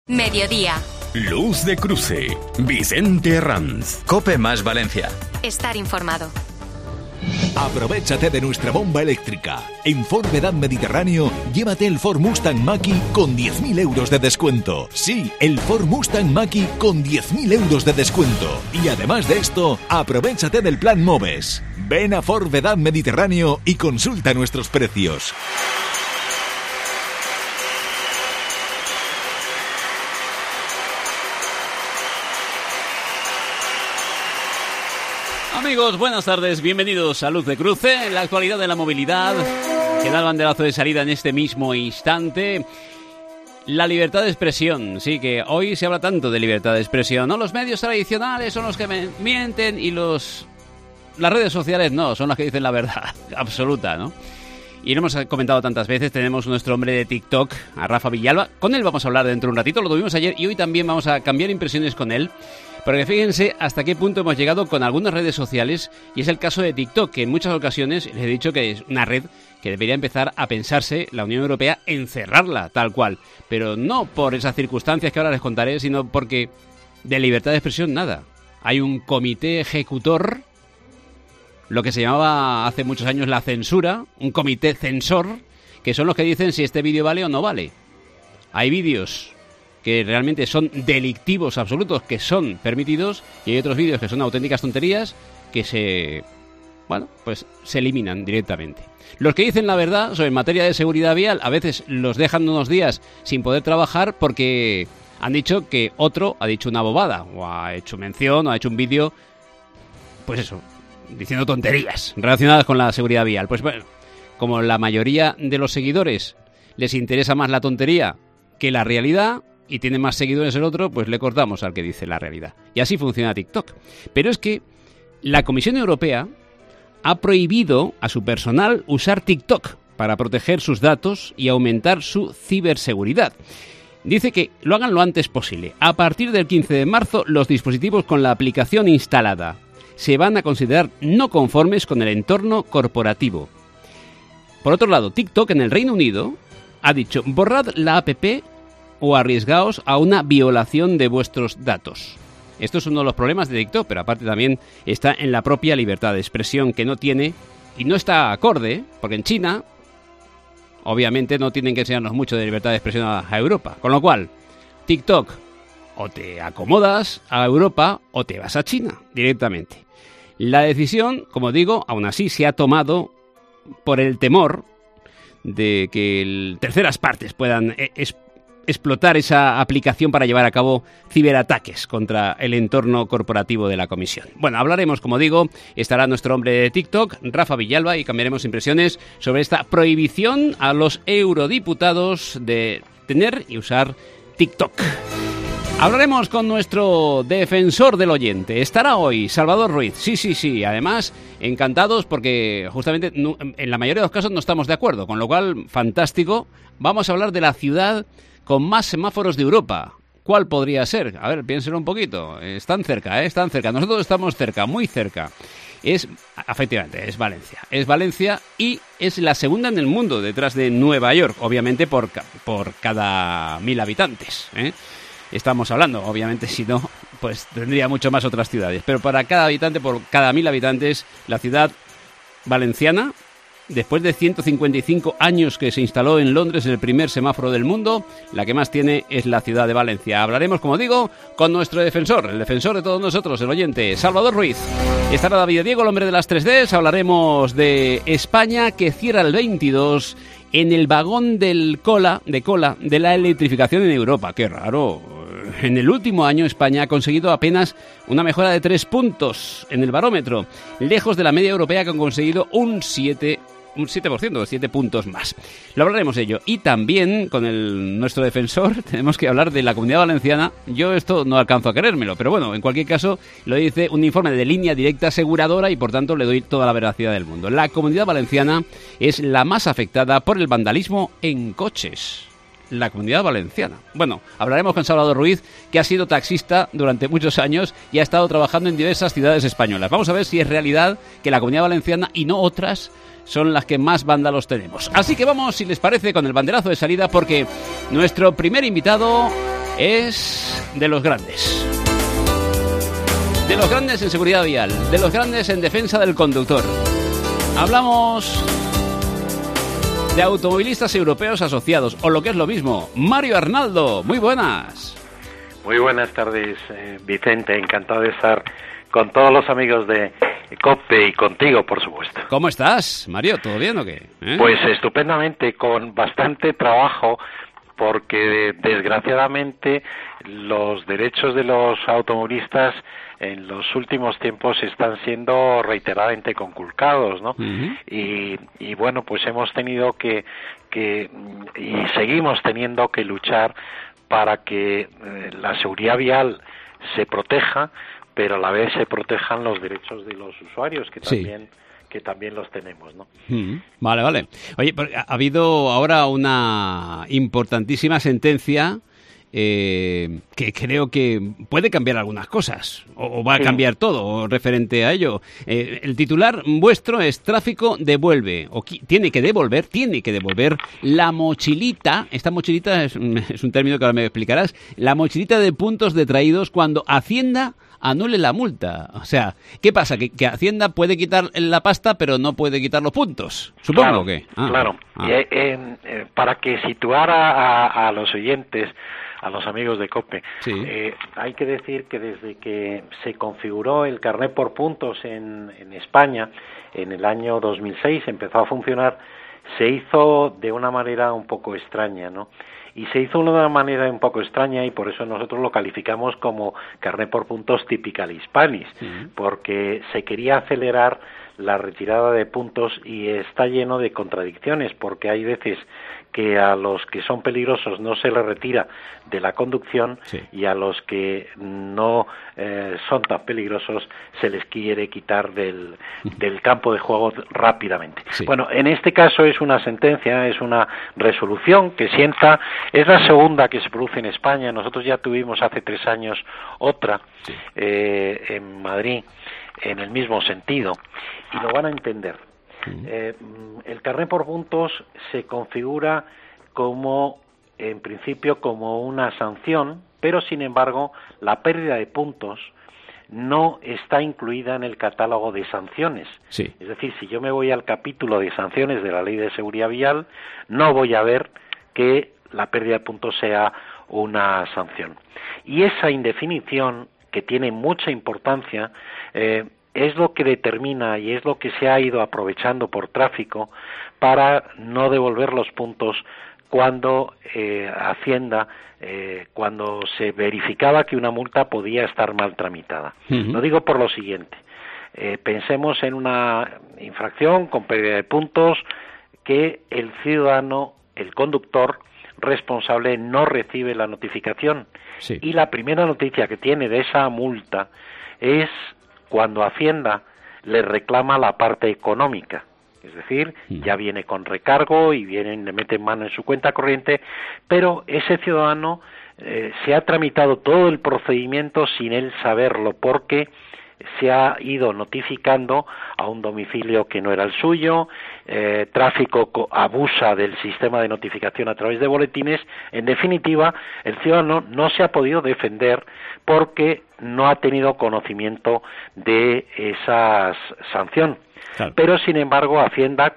Mediodía. Luz de Cruce. Vicente Herranz. COPE más Valencia. Estar informado. Aprovéchate de nuestra bomba eléctrica. En Ford Vedad Mediterráneo, llévate el Ford Mustang Mach-E con 10.000 euros de descuento. Sí, el Ford Mustang Mach-E con 10.000 euros de descuento. Y además de esto, aprovéchate del plan MOVES. Ven a Ford Vedad Mediterráneo y consulta nuestros precios. Amigos, buenas tardes, bienvenidos a Luz de Cruce, la actualidad de la movilidad, que da el banderazo de salida en este mismo instante. La libertad de expresión, sí, que hoy se habla tanto de libertad de expresión, ¿no? Los medios tradicionales son los que mienten y las redes sociales no, son las que dicen la verdad absoluta, ¿no? Y lo hemos comentado tantas veces, tenemos nuestro hombre de TikTok, a Rafa Villalba. Con él vamos a hablar dentro de un ratito, lo tuvimos ayer y hoy también vamos a cambiar impresiones con él. Porque fíjense hasta qué punto hemos llegado con algunas redes sociales, y es el caso de TikTok, que en muchas ocasiones les he dicho que es una red que debería empezar a pensarse la Unión Europea en cerrarla tal cual. Pero no por esas circunstancias que ahora les contaré, sino porque de libertad de expresión nada. Hay un comité ejecutor, lo que se llamaba hace muchos años la censura, un comité censor, que son los que dicen si este vídeo vale o no vale. Hay vídeos que realmente son delictivos absolutos, que son permitidos, y hay otros vídeos que son auténticas tonterías que se eliminan directamente. Los que dicen la verdad sobre materia de seguridad vial a veces los dejan unos días sin poder trabajar porque han dicho que otro ha dicho una bobada, o ha hecho mención, o ha hecho un vídeo, pues eso, diciendo tonterías relacionadas con la seguridad vial. Pues bueno, como la mayoría de los seguidores les interesa más la tontería que la realidad, y tiene más seguidores el otro, pues le cortamos al que dice la realidad. Y así funciona TikTok. Pero es que la Comisión Europea ha prohibido a su personal usar TikTok para proteger sus datos y aumentar su ciberseguridad. Dice que lo hagan lo antes posible. A partir del 15 de marzo, los dispositivos con la aplicación instalada se van a considerar no conformes con el entorno corporativo. Por otro lado, TikTok en el Reino Unido ha dicho: borrad la app o arriesgaos a una violación de vuestros datos. Esto es uno de los problemas de TikTok, pero aparte también está en la propia libertad de expresión, que no tiene y no está acorde, porque en China obviamente no tienen que enseñarnos mucho de libertad de expresión a Europa. Con lo cual, TikTok, o te acomodas a Europa o te vas a China directamente. La decisión, como digo, aún así se ha tomado por el temor de que terceras partes puedan explotar esa aplicación para llevar a cabo ciberataques contra el entorno corporativo de la Comisión. Bueno, hablaremos, como digo, estará nuestro hombre de TikTok, Rafa Villalba, y cambiaremos impresiones sobre esta prohibición a los eurodiputados de tener y usar TikTok. Hablaremos con nuestro defensor del oyente. Estará hoy Salvador Ruiz. Sí. Además, encantados porque justamente en la mayoría de los casos no estamos de acuerdo, con lo cual, fantástico. Vamos a hablar de la ciudad con más semáforos de Europa. ¿Cuál podría ser? A ver, piénselo un poquito. Están cerca, están cerca. Nosotros estamos cerca, muy cerca. Efectivamente, es Valencia. Es Valencia y es la segunda en el mundo, detrás de Nueva York, obviamente por cada 1.000 habitantes, Estamos hablando, obviamente, si no, pues tendría mucho más otras ciudades. Pero para cada habitante, por cada 1.000 habitantes, la ciudad valenciana, después de 155 años que se instaló en Londres el primer semáforo del mundo, la que más tiene es la ciudad de Valencia. Hablaremos, como digo, con nuestro defensor, el defensor de todos nosotros, el oyente, Salvador Ruiz. Estará David Diego, el hombre de las 3Ds. Hablaremos de España, que cierra el 22 en el vagón de cola de la electrificación en Europa. ¡Qué raro! En el último año España ha conseguido apenas una mejora de 3 puntos en el barómetro, lejos de la media europea, que han conseguido un 7%, 7 puntos más. Lo hablaremos de ello. Y también con nuestro defensor tenemos que hablar de la Comunidad Valenciana. Yo esto no alcanzo a creérmelo, pero bueno, en cualquier caso lo dice un informe de Línea Directa Aseguradora y por tanto le doy toda la veracidad del mundo. La Comunidad Valenciana es la más afectada por el vandalismo en coches. La Comunidad Valenciana. Bueno, hablaremos con Salvador Ruiz, que ha sido taxista durante muchos años y ha estado trabajando en diversas ciudades españolas. Vamos a ver si es realidad que la Comunidad Valenciana y no otras son las que más vándalos tenemos. Así que vamos, si les parece, con el banderazo de salida, porque nuestro primer invitado es de los grandes. De los grandes en seguridad vial, de los grandes en defensa del conductor. Hablamos de automovilistas europeos asociados, o lo que es lo mismo, Mario Arnaldo. Muy buenas. Muy buenas tardes, Vicente. Encantado de estar con todos los amigos de COPE y contigo, por supuesto. ¿Cómo estás, Mario? ¿Todo bien o qué? Pues estupendamente, con bastante trabajo, porque desgraciadamente los derechos de los automovilistas en los últimos tiempos están siendo reiteradamente conculcados, ¿no? Uh-huh. Y bueno, pues hemos tenido que y seguimos teniendo que luchar para que la seguridad vial se proteja, pero a la vez se protejan los derechos de los usuarios, que también los tenemos, ¿no? Vale. Oye, ha habido ahora una importantísima sentencia que creo que puede cambiar algunas cosas, o va a cambiar todo referente a ello. El titular vuestro es: tráfico devuelve, o tiene que devolver la mochilita. Esta mochilita es un término que ahora me explicarás. La mochilita de puntos detraídos cuando Hacienda anule la multa. O sea, ¿qué pasa? Que Hacienda puede quitar la pasta, pero no puede quitar los puntos. Supongo que. Claro. Para que situara a los oyentes, a los amigos de COPE, hay que decir que desde que se configuró el carnet por puntos en España, en el año 2006, empezó a funcionar, se hizo de una manera un poco extraña, ¿no? Y se hizo de una manera un poco extraña, y por eso nosotros lo calificamos como carnet por puntos typical Hispanis, porque se quería acelerar la retirada de puntos, y está lleno de contradicciones, porque hay veces que a los que son peligrosos no se les retira de la conducción, y a los que no son tan peligrosos se les quiere quitar del campo de juego rápidamente. Bueno, en este caso es una sentencia, es una resolución que sienta, es la segunda que se produce en España. Nosotros ya tuvimos hace 3 años otra en Madrid en el mismo sentido, y lo van a entender. El carnet por puntos se configura en principio como una sanción, pero sin embargo la pérdida de puntos no está incluida en el catálogo de sanciones. Es decir, si yo me voy al capítulo de sanciones de la Ley de Seguridad Vial, no voy a ver que la pérdida de puntos sea una sanción. Y esa indefinición, que tiene mucha importancia, es lo que determina, y es lo que se ha ido aprovechando por tráfico para no devolver los puntos cuando Hacienda, cuando se verificaba que una multa podía estar mal tramitada. Lo digo por lo siguiente: pensemos en una infracción con pérdida de puntos que el ciudadano, el conductor responsable, no recibe la notificación, y la primera noticia que tiene de esa multa es cuando Hacienda le reclama la parte económica, es decir, ya viene con recargo y le mete mano en su cuenta corriente, pero ese ciudadano se ha tramitado todo el procedimiento sin él saberlo, porque se ha ido notificando a un domicilio que no era el suyo. Tráfico abusa del sistema de notificación a través de boletines. En definitiva, el ciudadano no se ha podido defender porque no ha tenido conocimiento de esa sanción. Claro. Pero sin embargo, Hacienda,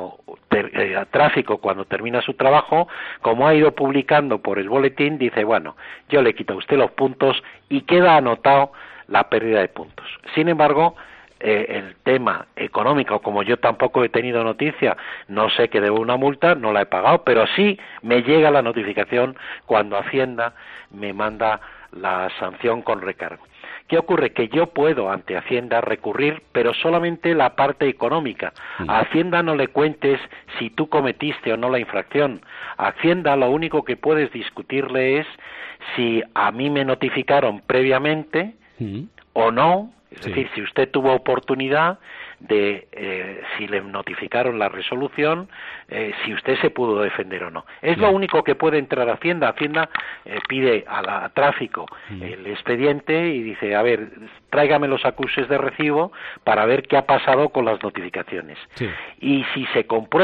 Tráfico, cuando termina su trabajo, como ha ido publicando por el boletín, dice: bueno, yo le quito a usted los puntos, y queda anotado la pérdida de puntos. Sin embargo, el tema económico, como yo tampoco he tenido noticia, no sé que debo una multa, no la he pagado, pero sí me llega la notificación cuando Hacienda me manda la sanción con recargo. ¿Qué ocurre? Que yo puedo ante Hacienda recurrir, pero solamente la parte económica. A Hacienda no le cuentes si tú cometiste o no la infracción. A Hacienda lo único que puedes discutirle es si a mí me notificaron previamente o no, es decir, si usted tuvo oportunidad de, si le notificaron la resolución, si usted se pudo defender o no. Es lo único que puede entrar a Hacienda. Hacienda pide a Tráfico el expediente y dice: a ver, tráigame los acuses de recibo para ver qué ha pasado con las notificaciones. Y si se comprueba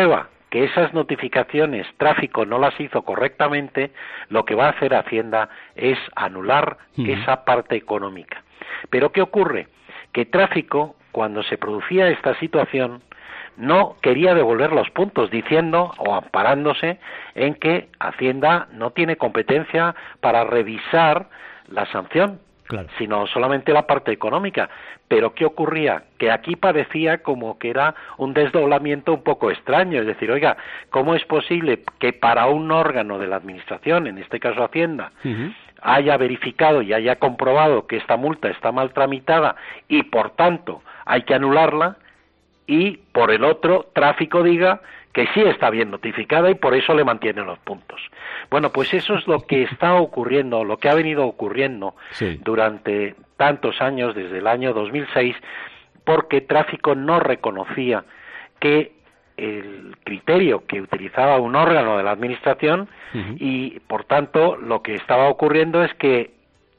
que esas notificaciones Tráfico no las hizo correctamente, lo que va a hacer Hacienda es anular esa parte económica. Pero ¿qué ocurre? Que Tráfico, cuando se producía esta situación, no quería devolver los puntos, diciendo o amparándose en que Hacienda no tiene competencia para revisar la sanción, claro, sino solamente la parte económica. Pero ¿qué ocurría? Que aquí parecía como que era un desdoblamiento un poco extraño, es decir, oiga, ¿cómo es posible que para un órgano de la Administración, en este caso Hacienda, haya verificado y haya comprobado que esta multa está mal tramitada y por tanto hay que anularla, y por el otro Tráfico diga que sí está bien notificada y por eso le mantienen los puntos? Bueno, pues eso es lo que está ocurriendo, lo que ha venido ocurriendo durante tantos años, desde el año 2006, porque Tráfico no reconocía que el criterio que utilizaba un órgano de la Administración y, por tanto, lo que estaba ocurriendo es que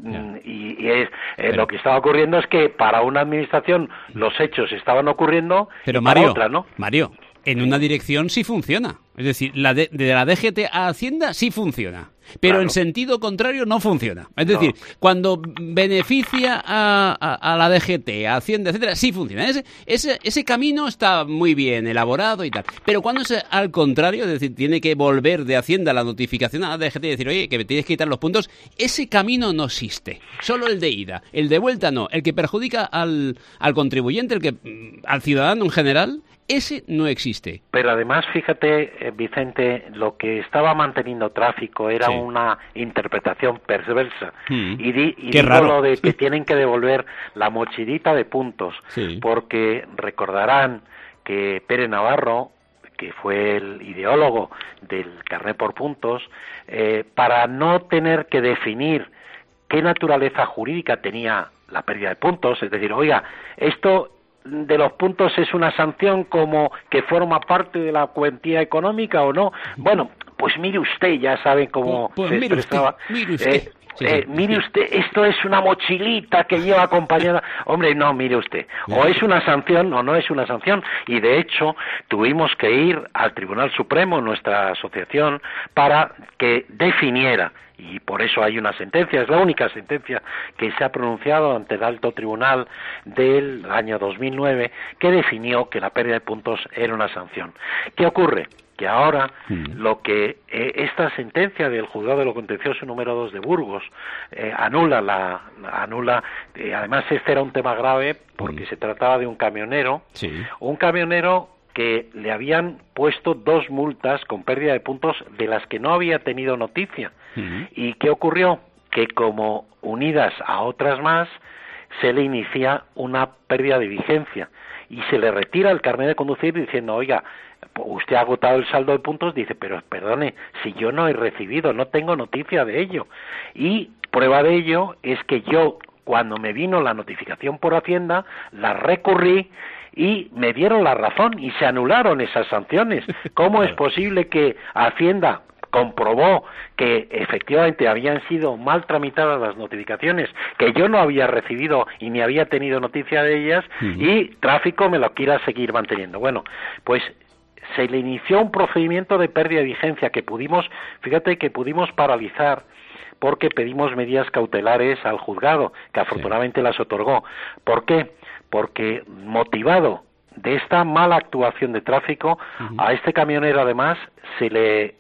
lo que estaba ocurriendo es que para una administración los hechos estaban ocurriendo, pero y para otra no. Mario, en una dirección sí funciona. Es decir, de la DGT a Hacienda sí funciona, pero en sentido contrario no funciona. Es decir, cuando beneficia a la DGT, a Hacienda, etcétera, sí funciona. Ese camino está muy bien elaborado y tal. Pero cuando es al contrario, es decir, tiene que volver de Hacienda la notificación a la DGT y decir, oye, que me tienes que quitar los puntos, ese camino no existe. Solo el de ida, el de vuelta no. El que perjudica al contribuyente, al ciudadano en general, ese no existe. Pero además, fíjate, Vicente, lo que estaba manteniendo Tráfico era una interpretación perversa. Y digo lo de que tienen que devolver la mochilita de puntos, porque recordarán que Pérez Navarro, que fue el ideólogo del carné por puntos, para no tener que definir qué naturaleza jurídica tenía la pérdida de puntos, es decir, oiga, esto de los puntos es una sanción como que forma parte de la cuantía económica o no. Bueno, pues mire usted, ya saben cómo se expresaba. Mire usted, esto es una mochilita que lleva acompañada. Hombre, no, mire usted, o es una sanción o no es una sanción. Y de hecho tuvimos que ir al Tribunal Supremo, nuestra asociación, para que definiera. Y por eso hay una sentencia, es la única sentencia que se ha pronunciado ante el Alto Tribunal del año 2009, que definió que la pérdida de puntos era una sanción. ¿Qué ocurre? Que ahora lo que esta sentencia del Juzgado de lo Contencioso número 2 de Burgos anula, además este era un tema grave porque se trataba de un camionero que le habían puesto 2 multas con pérdida de puntos de las que no había tenido noticia. ¿Y qué ocurrió? Que como unidas a otras más, se le inicia una pérdida de vigencia y se le retira el carnet de conducir diciendo, oiga, usted ha agotado el saldo de puntos. Dice, pero perdone, si yo no he recibido, no tengo noticia de ello. Y prueba de ello es que yo, cuando me vino la notificación por Hacienda, la recurrí y me dieron la razón y se anularon esas sanciones. ¿Cómo es posible que Hacienda comprobó que efectivamente habían sido mal tramitadas las notificaciones, que yo no había recibido y ni había tenido noticia de ellas, y Tráfico me lo quiera seguir manteniendo? Bueno, pues se le inició un procedimiento de pérdida de vigencia que pudimos paralizar porque pedimos medidas cautelares al juzgado, que afortunadamente las otorgó. ¿Por qué? Porque motivado de esta mala actuación de Tráfico, a este camionero además se le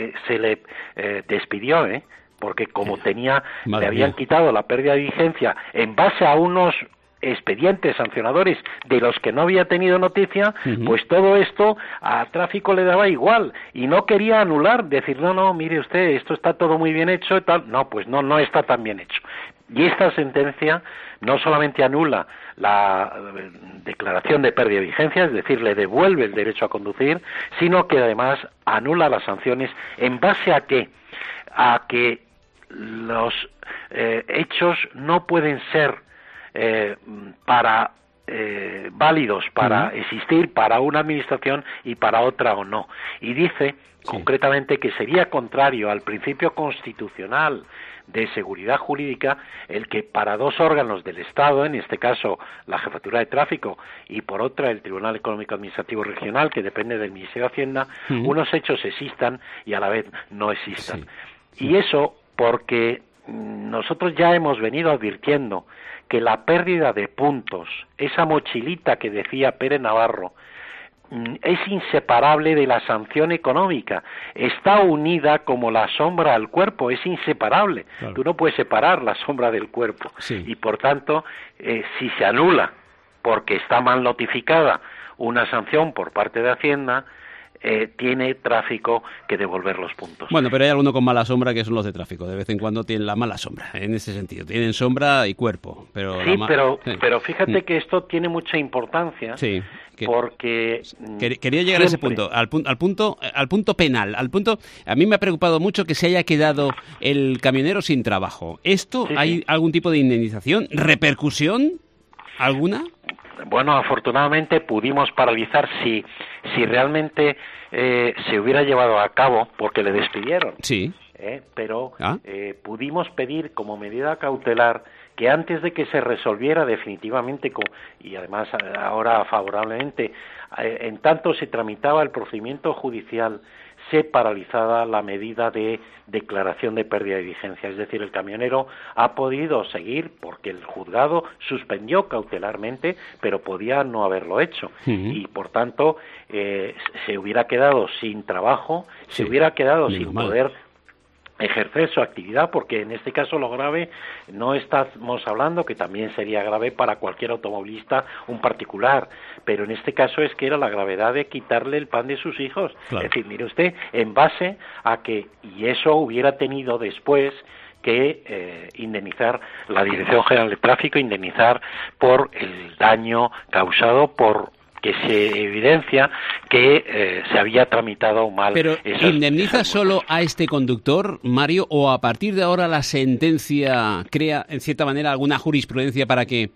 despidió, porque como le habían quitado la pérdida de vigencia en base a unos expedientes sancionadores de los que no había tenido noticia, pues todo esto a Tráfico le daba igual y no quería anular, decir, no, mire usted, esto está todo muy bien hecho y tal. No, pues no está tan bien hecho. Y esta sentencia no solamente anula la declaración de pérdida de vigencia, es decir, le devuelve el derecho a conducir, sino que además anula las sanciones en base a que los hechos no pueden ser para válidos para existir para una administración y para otra o no. Y dice concretamente que sería contrario al principio constitucional de seguridad jurídica el que para dos órganos del Estado, en este caso la Jefatura de Tráfico y por otra el Tribunal Económico Administrativo Regional, que depende del Ministerio de Hacienda, unos hechos existan y a la vez no existan. Y eso porque nosotros ya hemos venido advirtiendo que la pérdida de puntos, esa mochilita que decía Pérez Navarro, es inseparable de la sanción económica, está unida como la sombra al cuerpo, es inseparable. Claro. Tú no puedes separar la sombra del cuerpo y por tanto, si se anula porque está mal notificada una sanción por parte de Hacienda, tiene Tráfico que devolver los puntos. Bueno, pero hay alguno con mala sombra que son los de Tráfico. De vez en cuando tienen la mala sombra, en ese sentido. Tienen sombra y cuerpo. Pero pero fíjate que esto tiene mucha importancia. Sí. Porque quería llegar a ese punto, al punto penal, al punto. A mí me ha preocupado mucho que se haya quedado el camionero sin trabajo. ¿Esto hay algún tipo de indemnización, repercusión alguna? Bueno, afortunadamente pudimos paralizar si realmente se hubiera llevado a cabo, porque le despidieron. Sí. Pero pudimos pedir como medida cautelar que antes de que se resolviera definitivamente, y además ahora favorablemente, en tanto se tramitaba el procedimiento judicial, se paralizaba la medida de declaración de pérdida de vigencia. Es decir, el camionero ha podido seguir porque el juzgado suspendió cautelarmente, pero podía no haberlo hecho. Y, por tanto, se hubiera quedado sin trabajo, se hubiera quedado sin poder ejercer su actividad, porque en este caso lo grave no estamos hablando, que también sería grave para cualquier automovilista, un particular, pero en este caso es que era la gravedad de quitarle el pan de sus hijos. Claro. Es decir, mire usted, en base a que, y eso hubiera tenido después que indemnizar la Dirección General de Tráfico, indemnizar por el daño causado por que se evidencia que se había tramitado mal. Pero ¿indemniza solo a este conductor, Mario, o a partir de ahora la sentencia crea, en cierta manera, alguna jurisprudencia para que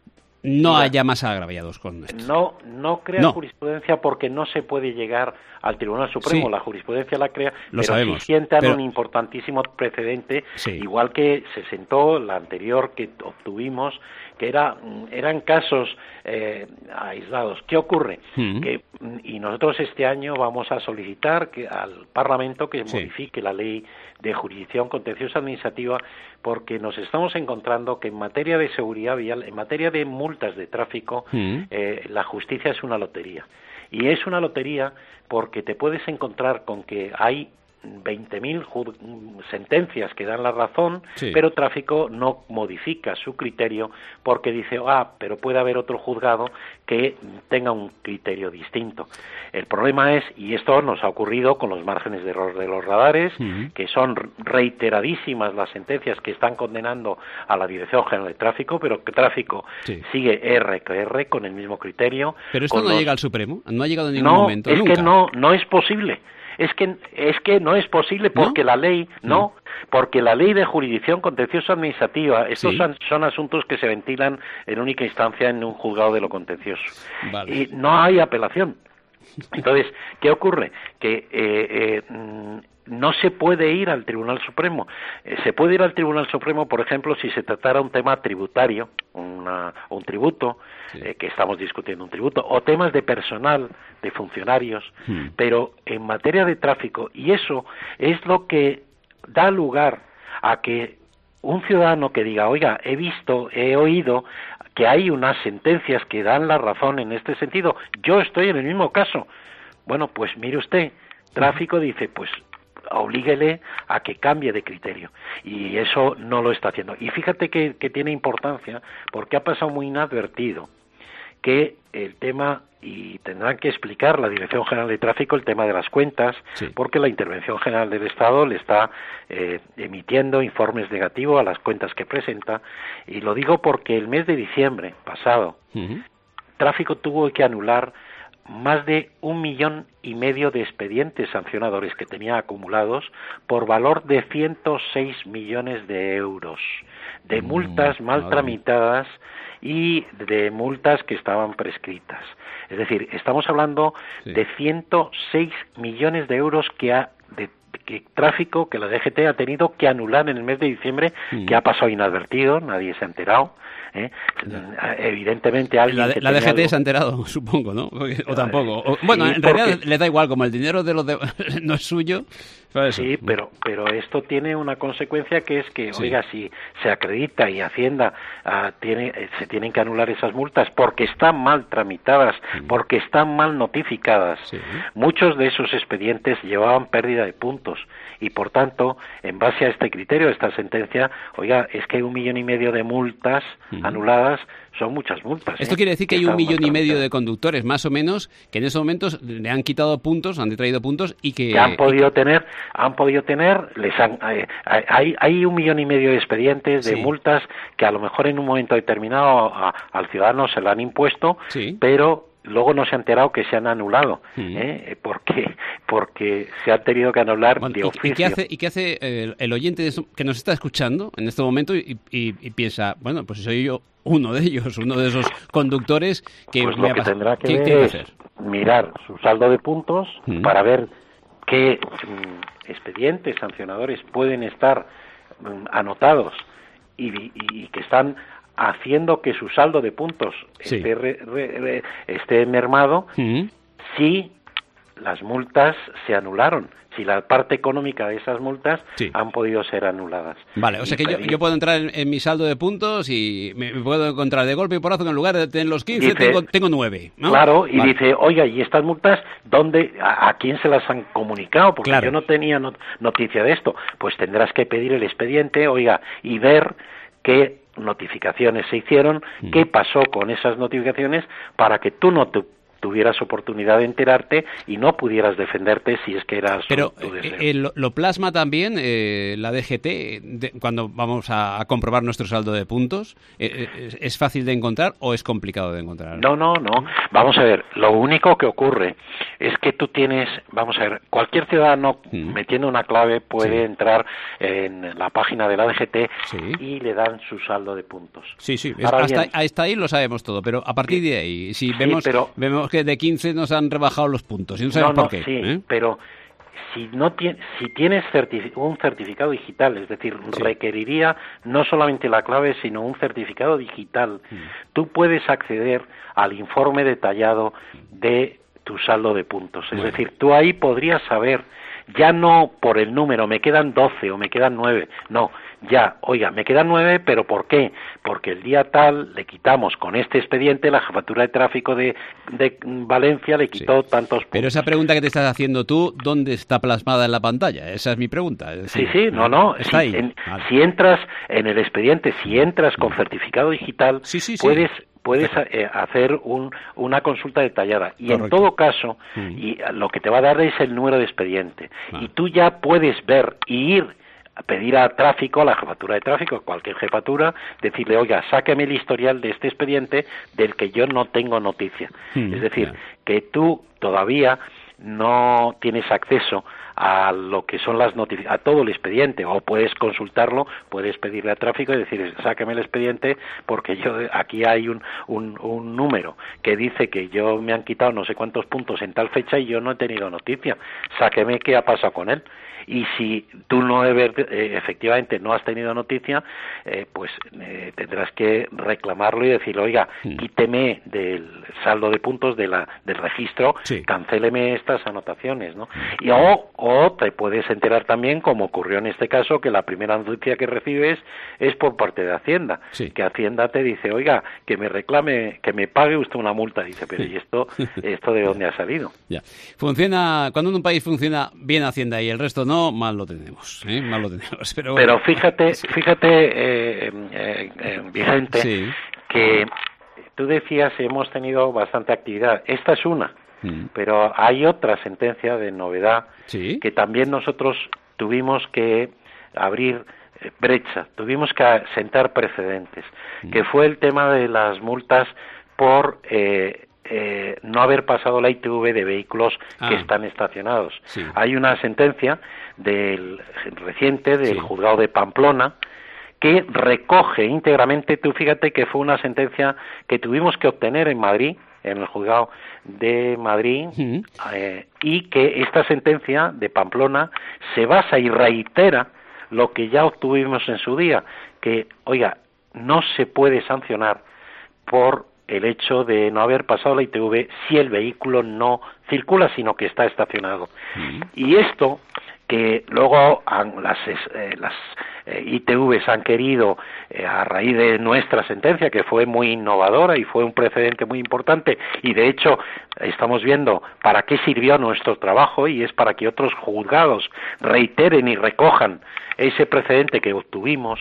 no haya más agraviados con esto? No crea jurisprudencia porque no se puede llegar al Tribunal Supremo. La jurisprudencia la crea, pero sí sientan un importantísimo precedente, igual que se sentó la anterior que obtuvimos, que eran casos aislados. ¿Qué ocurre? Y nosotros este año vamos a solicitar al Parlamento que modifique la ley de jurisdicción contenciosa administrativa, porque nos estamos encontrando que en materia de seguridad vial, en materia de multas de tráfico, la justicia es una lotería. Y es una lotería porque te puedes encontrar con que hay 20.000 sentencias que dan la razón, pero Tráfico no modifica su criterio porque dice, pero puede haber otro juzgado que tenga un criterio distinto. El problema es, y esto nos ha ocurrido con los márgenes de error de los radares, que son reiteradísimas las sentencias que están condenando a la Dirección General de Tráfico, pero que Tráfico sigue R con el mismo criterio. Pero esto no llega al Supremo, no ha llegado en ningún momento. Es que no es posible. Es que no es posible porque la ley porque la ley de jurisdicción contenciosa administrativa, estos son asuntos que se ventilan en única instancia en un juzgado de lo contencioso. Y no hay apelación. Entonces, ¿qué ocurre? Que no se puede ir al Tribunal Supremo. Se puede ir al Tribunal Supremo, por ejemplo, si se tratara un tema tributario, un tributo, que estamos discutiendo un tributo, o temas de personal, de funcionarios, pero en materia de tráfico, y eso es lo que da lugar a que un ciudadano que diga, oiga, he oído que hay unas sentencias que dan la razón en este sentido, yo estoy en el mismo caso. Bueno, pues mire usted, Tráfico dice, pues oblíguele a que cambie de criterio, y eso no lo está haciendo. Y fíjate que tiene importancia, porque ha pasado muy inadvertido que el tema, y tendrán que explicar la Dirección General de Tráfico el tema de las cuentas, porque la Intervención General del Estado le está emitiendo informes negativos a las cuentas que presenta, y lo digo porque el mes de diciembre pasado, Tráfico tuvo que anular más de 1,5 millones de expedientes sancionadores que tenía acumulados por valor de 106 millones de euros de multas mal tramitadas y de multas que estaban prescritas. Es decir, estamos hablando de 106 millones de euros de tráfico que la DGT ha tenido que anular en el mes de diciembre, que ha pasado inadvertido, nadie se ha enterado. Evidentemente alguien la DGT se ha enterado, supongo, ¿no? O tampoco. Bueno, en realidad le da igual, como el dinero de no es suyo. Sí, pero esto tiene una consecuencia que es que, oiga, si se acredita y Hacienda se tienen que anular esas multas porque están mal tramitadas, porque están mal notificadas. Muchos de esos expedientes llevaban pérdida de puntos y, por tanto, en base a este criterio, esta sentencia, oiga, es que hay 1,5 millones de multas anuladas. Son muchas multas. Esto quiere decir que hay 1,5 millones de conductores, más o menos, que en esos momentos le han quitado puntos, han detraído puntos y que han podido tener, hay 1,5 millones de expedientes de multas que a lo mejor en un momento determinado al ciudadano se le han impuesto, pero luego no se ha enterado que se han anulado, porque se han tenido que anular de oficio. ¿Y qué hace el oyente que nos está escuchando en este momento y piensa, bueno, pues soy yo uno de ellos, uno de esos conductores que... Pues lo que tendrá que ver es mirar su saldo de puntos para ver qué expedientes sancionadores pueden estar anotados y que están haciendo que su saldo de puntos esté mermado si las multas se anularon, si la parte económica de esas multas han podido ser anuladas. Vale, o sea que yo puedo entrar en mi saldo de puntos y me puedo encontrar de golpe y porrazo que en lugar de tener los 15 tengo 9, ¿no? Claro, y dice, oiga, ¿y estas multas a quién se las han comunicado? Porque yo no tenía noticia de esto. Pues tendrás que pedir el expediente, oiga, y ver qué notificaciones se hicieron, qué pasó con esas notificaciones para que tú no tuvieras oportunidad de enterarte y no pudieras defenderte si es que eras tu deseo. Lo plasma también la DGT cuando vamos a comprobar nuestro saldo de puntos. ¿Es fácil de encontrar o es complicado de encontrar? No. Vamos a ver, lo único que ocurre es que tú tienes, vamos a ver, cualquier ciudadano metiendo una clave puede entrar en la página de la DGT y le dan su saldo de puntos. Hasta ahí lo sabemos todo, pero a partir de ahí, si vemos que de 15 nos han rebajado los puntos y no sabemos por qué. Pero si tienes un certificado digital, es decir, requeriría no solamente la clave, sino un certificado digital, tú puedes acceder al informe detallado de tu saldo de puntos. Es decir, tú ahí podrías saber, ya no por el número, me quedan 12 o me quedan 9, no, ya, oiga, me quedan 9, ¿pero por qué? Porque el día tal le quitamos con este expediente, la Jefatura de Tráfico de Valencia le quitó tantos puntos. Pero esa pregunta que te estás haciendo tú, ¿dónde está plasmada en la pantalla? Esa es mi pregunta. Es decir, está ahí. Si entras en el expediente, si entras con certificado digital, puedes hacer una consulta detallada y en todo caso y lo que te va a dar es el número de expediente y tú ya puedes ver y ir a pedir a tráfico, a la jefatura de tráfico, a cualquier jefatura, decirle, oiga, sáqueme el historial de este expediente del que yo no tengo noticia. Es decir, que tú todavía no tienes acceso a lo que son las a todo el expediente, o puedes consultarlo, puedes pedirle a tráfico y decir, sáqueme el expediente porque aquí hay un número que dice que me han quitado no sé cuántos puntos en tal fecha y yo no he tenido noticia, sáqueme qué ha pasado con él. Y si tú efectivamente no has tenido noticia, pues tendrás que reclamarlo y decir, oiga, quíteme del saldo de puntos del registro, cancéleme estas anotaciones, ¿no? Y o te puedes enterar también, como ocurrió en este caso, que la primera noticia que recibes es por parte de Hacienda, que Hacienda te dice, oiga, que me reclame, que me pague usted una multa. Dice, pero ¿y esto de dónde ha salido? Ya. Funciona, cuando en un país funciona bien Hacienda y el resto no, mal lo tenemos, mal lo tenemos. Pero fíjate, Vicente, que tú decías hemos tenido bastante actividad. Esta es una, pero hay otra sentencia de novedad que también nosotros tuvimos que abrir brecha, tuvimos que sentar precedentes, que fue el tema de las multas por no haber pasado la ITV de vehículos que están estacionados. Hay una sentencia reciente del juzgado de Pamplona que recoge íntegramente. Tú fíjate que fue una sentencia que tuvimos que obtener en Madrid, en el juzgado de Madrid, y que esta sentencia de Pamplona se basa y reitera lo que ya obtuvimos en su día, que, oiga, no se puede sancionar por el hecho de no haber pasado la ITV si el vehículo no circula, sino que está estacionado. Y esto, que luego las ITVs han querido, a raíz de nuestra sentencia, que fue muy innovadora y fue un precedente muy importante, y de hecho estamos viendo para qué sirvió nuestro trabajo, y es para que otros juzgados reiteren y recojan ese precedente que obtuvimos.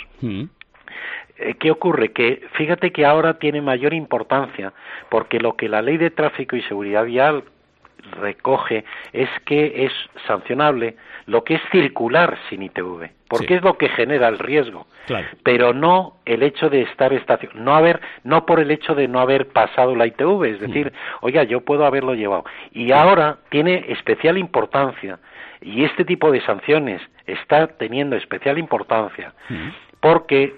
¿Qué ocurre? Que fíjate que ahora tiene mayor importancia, porque lo que la Ley de Tráfico y Seguridad Vial recoge es que es sancionable lo que es circular sin ITV, porque es lo que genera el riesgo, pero no el hecho de estar estacionado, no por el hecho de no haber pasado la ITV, es decir, oiga, yo puedo haberlo llevado. Y ahora tiene especial importancia, y este tipo de sanciones está teniendo especial importancia, porque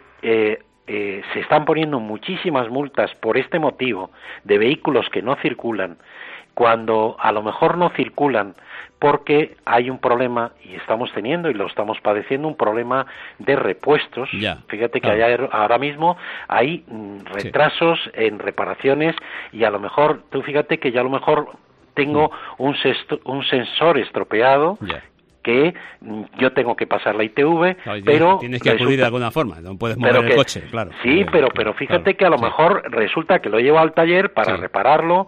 se están poniendo muchísimas multas por este motivo de vehículos que no circulan, cuando a lo mejor no circulan porque hay un problema, y estamos teniendo y lo estamos padeciendo, un problema de repuestos. Fíjate que ahora mismo hay retrasos en reparaciones, y a lo mejor, tú fíjate que ya a lo mejor tengo un sensor estropeado, que yo tengo que pasar la ITV, pero tienes que acudir de alguna forma, no puedes mover el coche, claro. Sí, pero fíjate que a lo mejor resulta que lo llevo al taller para repararlo,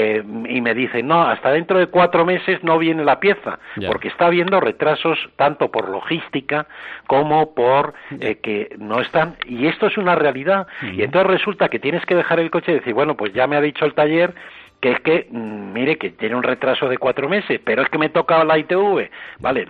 y me dicen, no, hasta dentro de 4 meses no viene la pieza, porque está habiendo retrasos tanto por logística como por que no están, y esto es una realidad, y entonces resulta que tienes que dejar el coche y decir, bueno, pues ya me ha dicho el taller que es que, mire, que tiene un retraso de 4 meses, pero es que me toca la ITV, vale,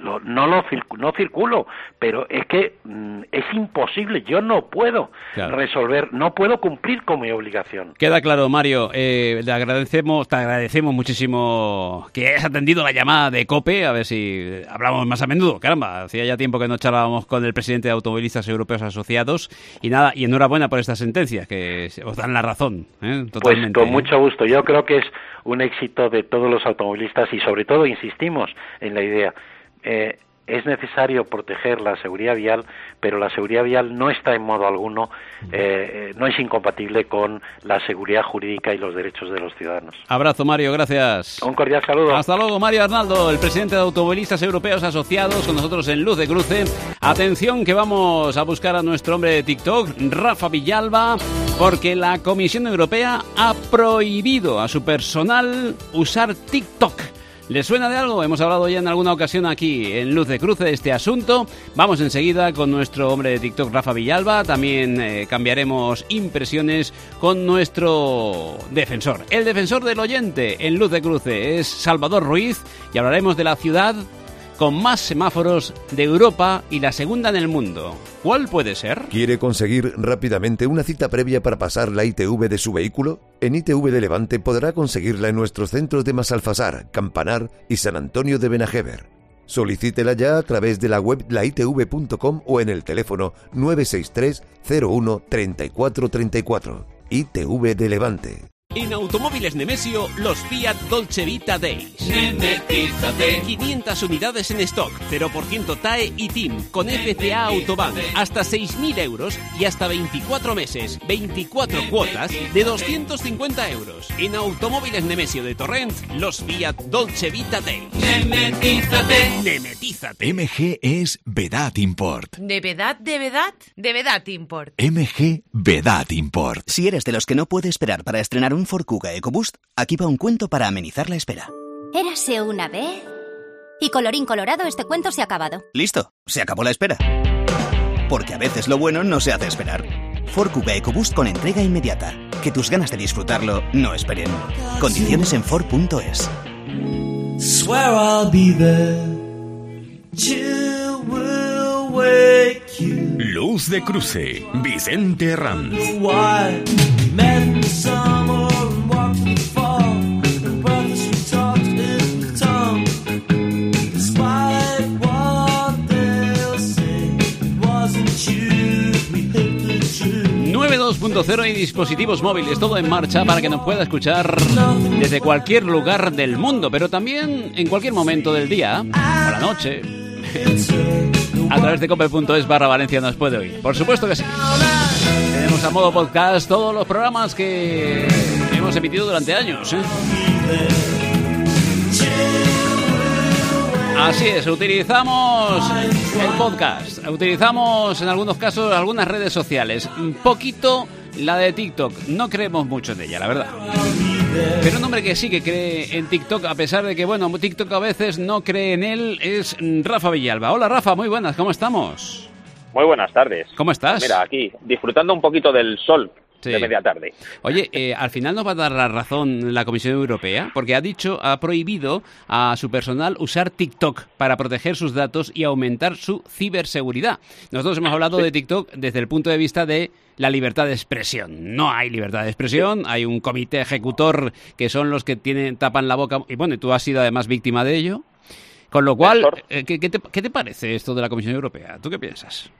no circulo, pero es que es imposible, yo no puedo resolver, no puedo cumplir con mi obligación. Queda claro, Mario, te agradecemos muchísimo que hayas atendido la llamada de COPE, a ver si hablamos más a menudo, caramba, hacía ya tiempo que no charlábamos con el presidente de Automovilistas Europeos Asociados, y nada, y enhorabuena por estas sentencias, que os dan la razón, totalmente. Pues con mucho gusto, yo creo que es un éxito de todos los automovilistas, y sobre todo insistimos en la idea, es necesario proteger la seguridad vial, pero la seguridad vial no está en modo alguno, no es incompatible con la seguridad jurídica y los derechos de los ciudadanos. Abrazo, Mario, gracias. Un cordial saludo. Hasta luego, Mario Arnaldo, el presidente de Automovilistas Europeos Asociados, con nosotros en Luz de Cruce. Atención, que vamos a buscar a nuestro hombre de TikTok, Rafa Villalba, porque la Comisión Europea ha prohibido a su personal usar TikTok. ¿Les suena de algo? Hemos hablado ya en alguna ocasión aquí en Luz de Cruce de este asunto. Vamos enseguida con nuestro hombre de TikTok, Rafa Villalba. También cambiaremos impresiones con nuestro defensor. El defensor del oyente en Luz de Cruce es Salvador Ruiz, y hablaremos de la ciudad con más semáforos de Europa y la segunda en el mundo. ¿Cuál puede ser? ¿Quiere conseguir rápidamente una cita previa para pasar la ITV de su vehículo? En ITV de Levante podrá conseguirla en nuestros centros de Masalfasar, Campanar y San Antonio de Benajever. Solicítela ya a través de la web laitv.com o en el teléfono 963 01 34 34. ITV de Levante. En Automóviles Nemesio, los Fiat Dolce Vita Days. Nemetízate. 500 unidades en stock, 0% TAE y TIM, con FCA Autobahn, hasta 6.000 euros y hasta 24 meses, 24 cuotas de 250 euros. En Automóviles Nemesio de Torrent, los Fiat Dolce Vita Days. Nemetízate. Nemetízate. MG es Vedat Import. ¿De Vedat? ¿De Vedat? De Vedat Import. MG Vedat Import. Si eres de los que no puede esperar para estrenar un Ford Kuga EcoBoost, aquí va un cuento para amenizar la espera. Érase una vez... Y colorín colorado, este cuento se ha acabado. Listo, se acabó la espera. Porque a veces lo bueno no se hace esperar. Ford Kuga EcoBoost con entrega inmediata. Que tus ganas de disfrutarlo no esperen. Condiciones en Ford.es. Swear I'll be there. Chill will wake you. Luz de Cruce, Vicente Herranz. 2.0 y dispositivos móviles, todo en marcha para que nos pueda escuchar desde cualquier lugar del mundo, pero también en cualquier momento del día, por la noche. A través de cope.es/Valencia nos puede oír. Por supuesto que sí. Tenemos a modo podcast todos los programas que hemos emitido durante años, ¿eh? Así es, utilizamos el podcast, utilizamos en algunos casos algunas redes sociales, un poquito la de TikTok, no creemos mucho en ella, la verdad. Pero un hombre que sí que cree en TikTok, a pesar de que, bueno, TikTok a veces no cree en él, es Rafa Villalba. Hola Rafa, muy buenas, ¿cómo estamos? Muy buenas tardes. ¿Cómo estás? Mira, aquí, disfrutando un poquito del sol. Sí. De media tarde. Oye, al final nos va a dar la razón la Comisión Europea, porque ha prohibido a su personal usar TikTok para proteger sus datos y aumentar su ciberseguridad. Nosotros hemos hablado de TikTok desde el punto de vista de la libertad de expresión. No hay libertad de expresión, hay un comité ejecutor que son los que tapan la boca, y bueno, tú has sido además víctima de ello. Con lo cual, ¿qué te parece esto de la Comisión Europea? ¿Tú qué piensas?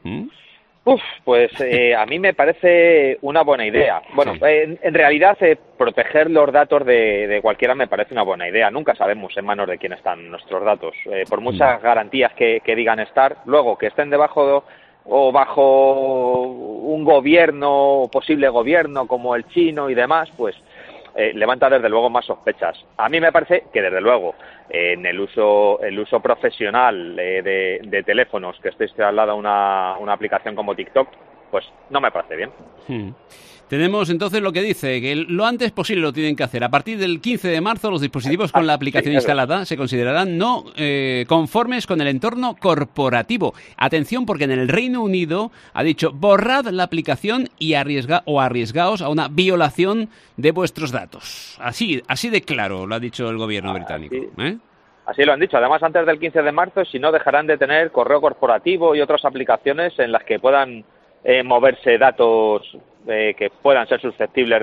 Pues a mí me parece una buena idea. Bueno, sí. En realidad proteger los datos de cualquiera me parece una buena idea. Nunca sabemos en manos de quién están nuestros datos. Por muchas garantías que digan estar, luego que estén debajo o bajo un gobierno, posible gobierno como el chino y demás, pues levanta desde luego más sospechas. A mí me parece que desde luego en el uso profesional de teléfonos que esté instalada una aplicación como TikTok, pues no me parece bien. Tenemos entonces lo que dice, que lo antes posible lo tienen que hacer. A partir del 15 de marzo los dispositivos con la aplicación instalada se considerarán no conformes con el entorno corporativo. Atención, porque en el Reino Unido ha dicho borrad la aplicación y arriesgaos a una violación de vuestros datos. Así de claro lo ha dicho el gobierno británico. Así lo han dicho. Además, antes del 15 de marzo, si no, dejarán de tener correo corporativo y otras aplicaciones en las que puedan moverse datos que puedan ser susceptibles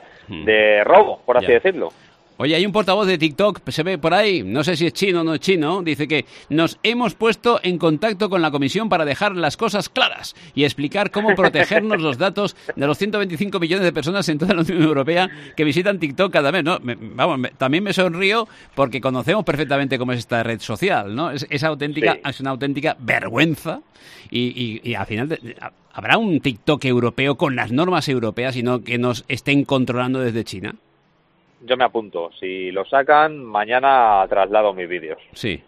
de robo, por así decirlo. Oye, hay un portavoz de TikTok, se ve por ahí, no sé si es chino o no es chino, dice que nos hemos puesto en contacto con la Comisión para dejar las cosas claras y explicar cómo protegernos los datos de los 125 millones de personas en toda la Unión Europea que visitan TikTok cada mes, ¿no? También me sonrío porque conocemos perfectamente cómo es esta red social, ¿no? Es una auténtica vergüenza y al final ¿habrá un TikTok europeo con las normas europeas y no que nos estén controlando desde China? Yo me apunto. Si lo sacan, mañana traslado mis vídeos. Sí.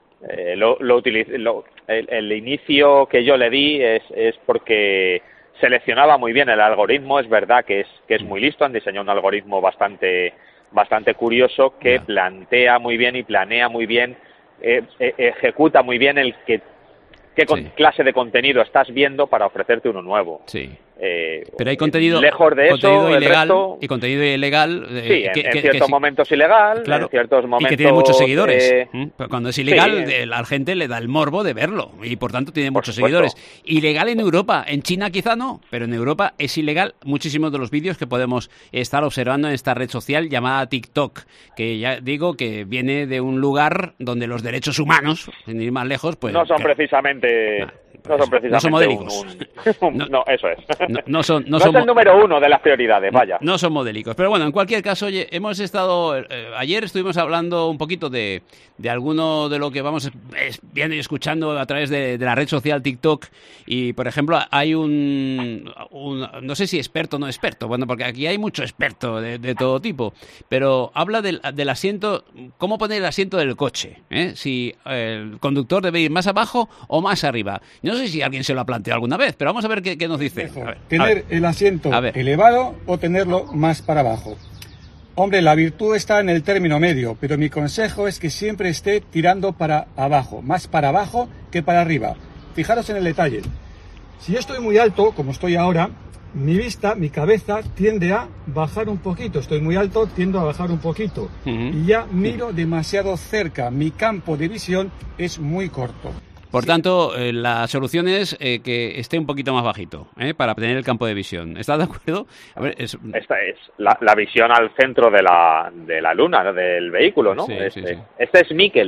El inicio que yo le di es porque seleccionaba muy bien el algoritmo. Es verdad que es muy listo. Han diseñado un algoritmo bastante curioso que plantea muy bien y planea muy bien, ejecuta muy bien qué clase de contenido estás viendo para ofrecerte uno nuevo. Sí. Pero hay contenido lejos de contenido eso, ilegal resto, y contenido ilegal. Sí, en ciertos momentos ilegal, claro, en ciertos momentos. Y que tiene muchos seguidores. Cuando es ilegal, la gente le da el morbo de verlo y por tanto tiene muchos seguidores. Ilegal en Europa, en China quizá no, pero en Europa es ilegal muchísimos de los vídeos que podemos estar observando en esta red social llamada TikTok, que ya digo que viene de un lugar donde los derechos humanos, sin ir más lejos, pues no son precisamente. No son modélicos. No, eso es. No son el número uno de las prioridades, vaya. No son modélicos. Pero bueno, en cualquier caso, oye, hemos estado... ayer estuvimos hablando un poquito de alguno de lo que vamos viendo y escuchando a través de la red social TikTok. Y, por ejemplo, hay un no sé si experto o no experto, bueno, porque aquí hay mucho experto de todo tipo, pero habla del asiento, cómo poner el asiento del coche, si el conductor debe ir más abajo o más arriba. No sé si alguien se lo ha planteado alguna vez, pero vamos a ver qué nos dice. ¿Tener el asiento elevado o tenerlo más para abajo? Hombre, la virtud está en el término medio, pero mi consejo es que siempre esté tirando para abajo, más para abajo que para arriba. Fijaros en el detalle. Si yo estoy muy alto, como estoy ahora, mi cabeza tiende a bajar un poquito. Estoy muy alto, tiendo a bajar un poquito. Y ya miro demasiado cerca. Mi campo de visión es muy corto. Por tanto, la solución es que esté un poquito más bajito, para tener el campo de visión. ¿Estás de acuerdo? A ver, Esta es la visión al centro de la luna, del vehículo, ¿no? Sí, sí. Este es níquel.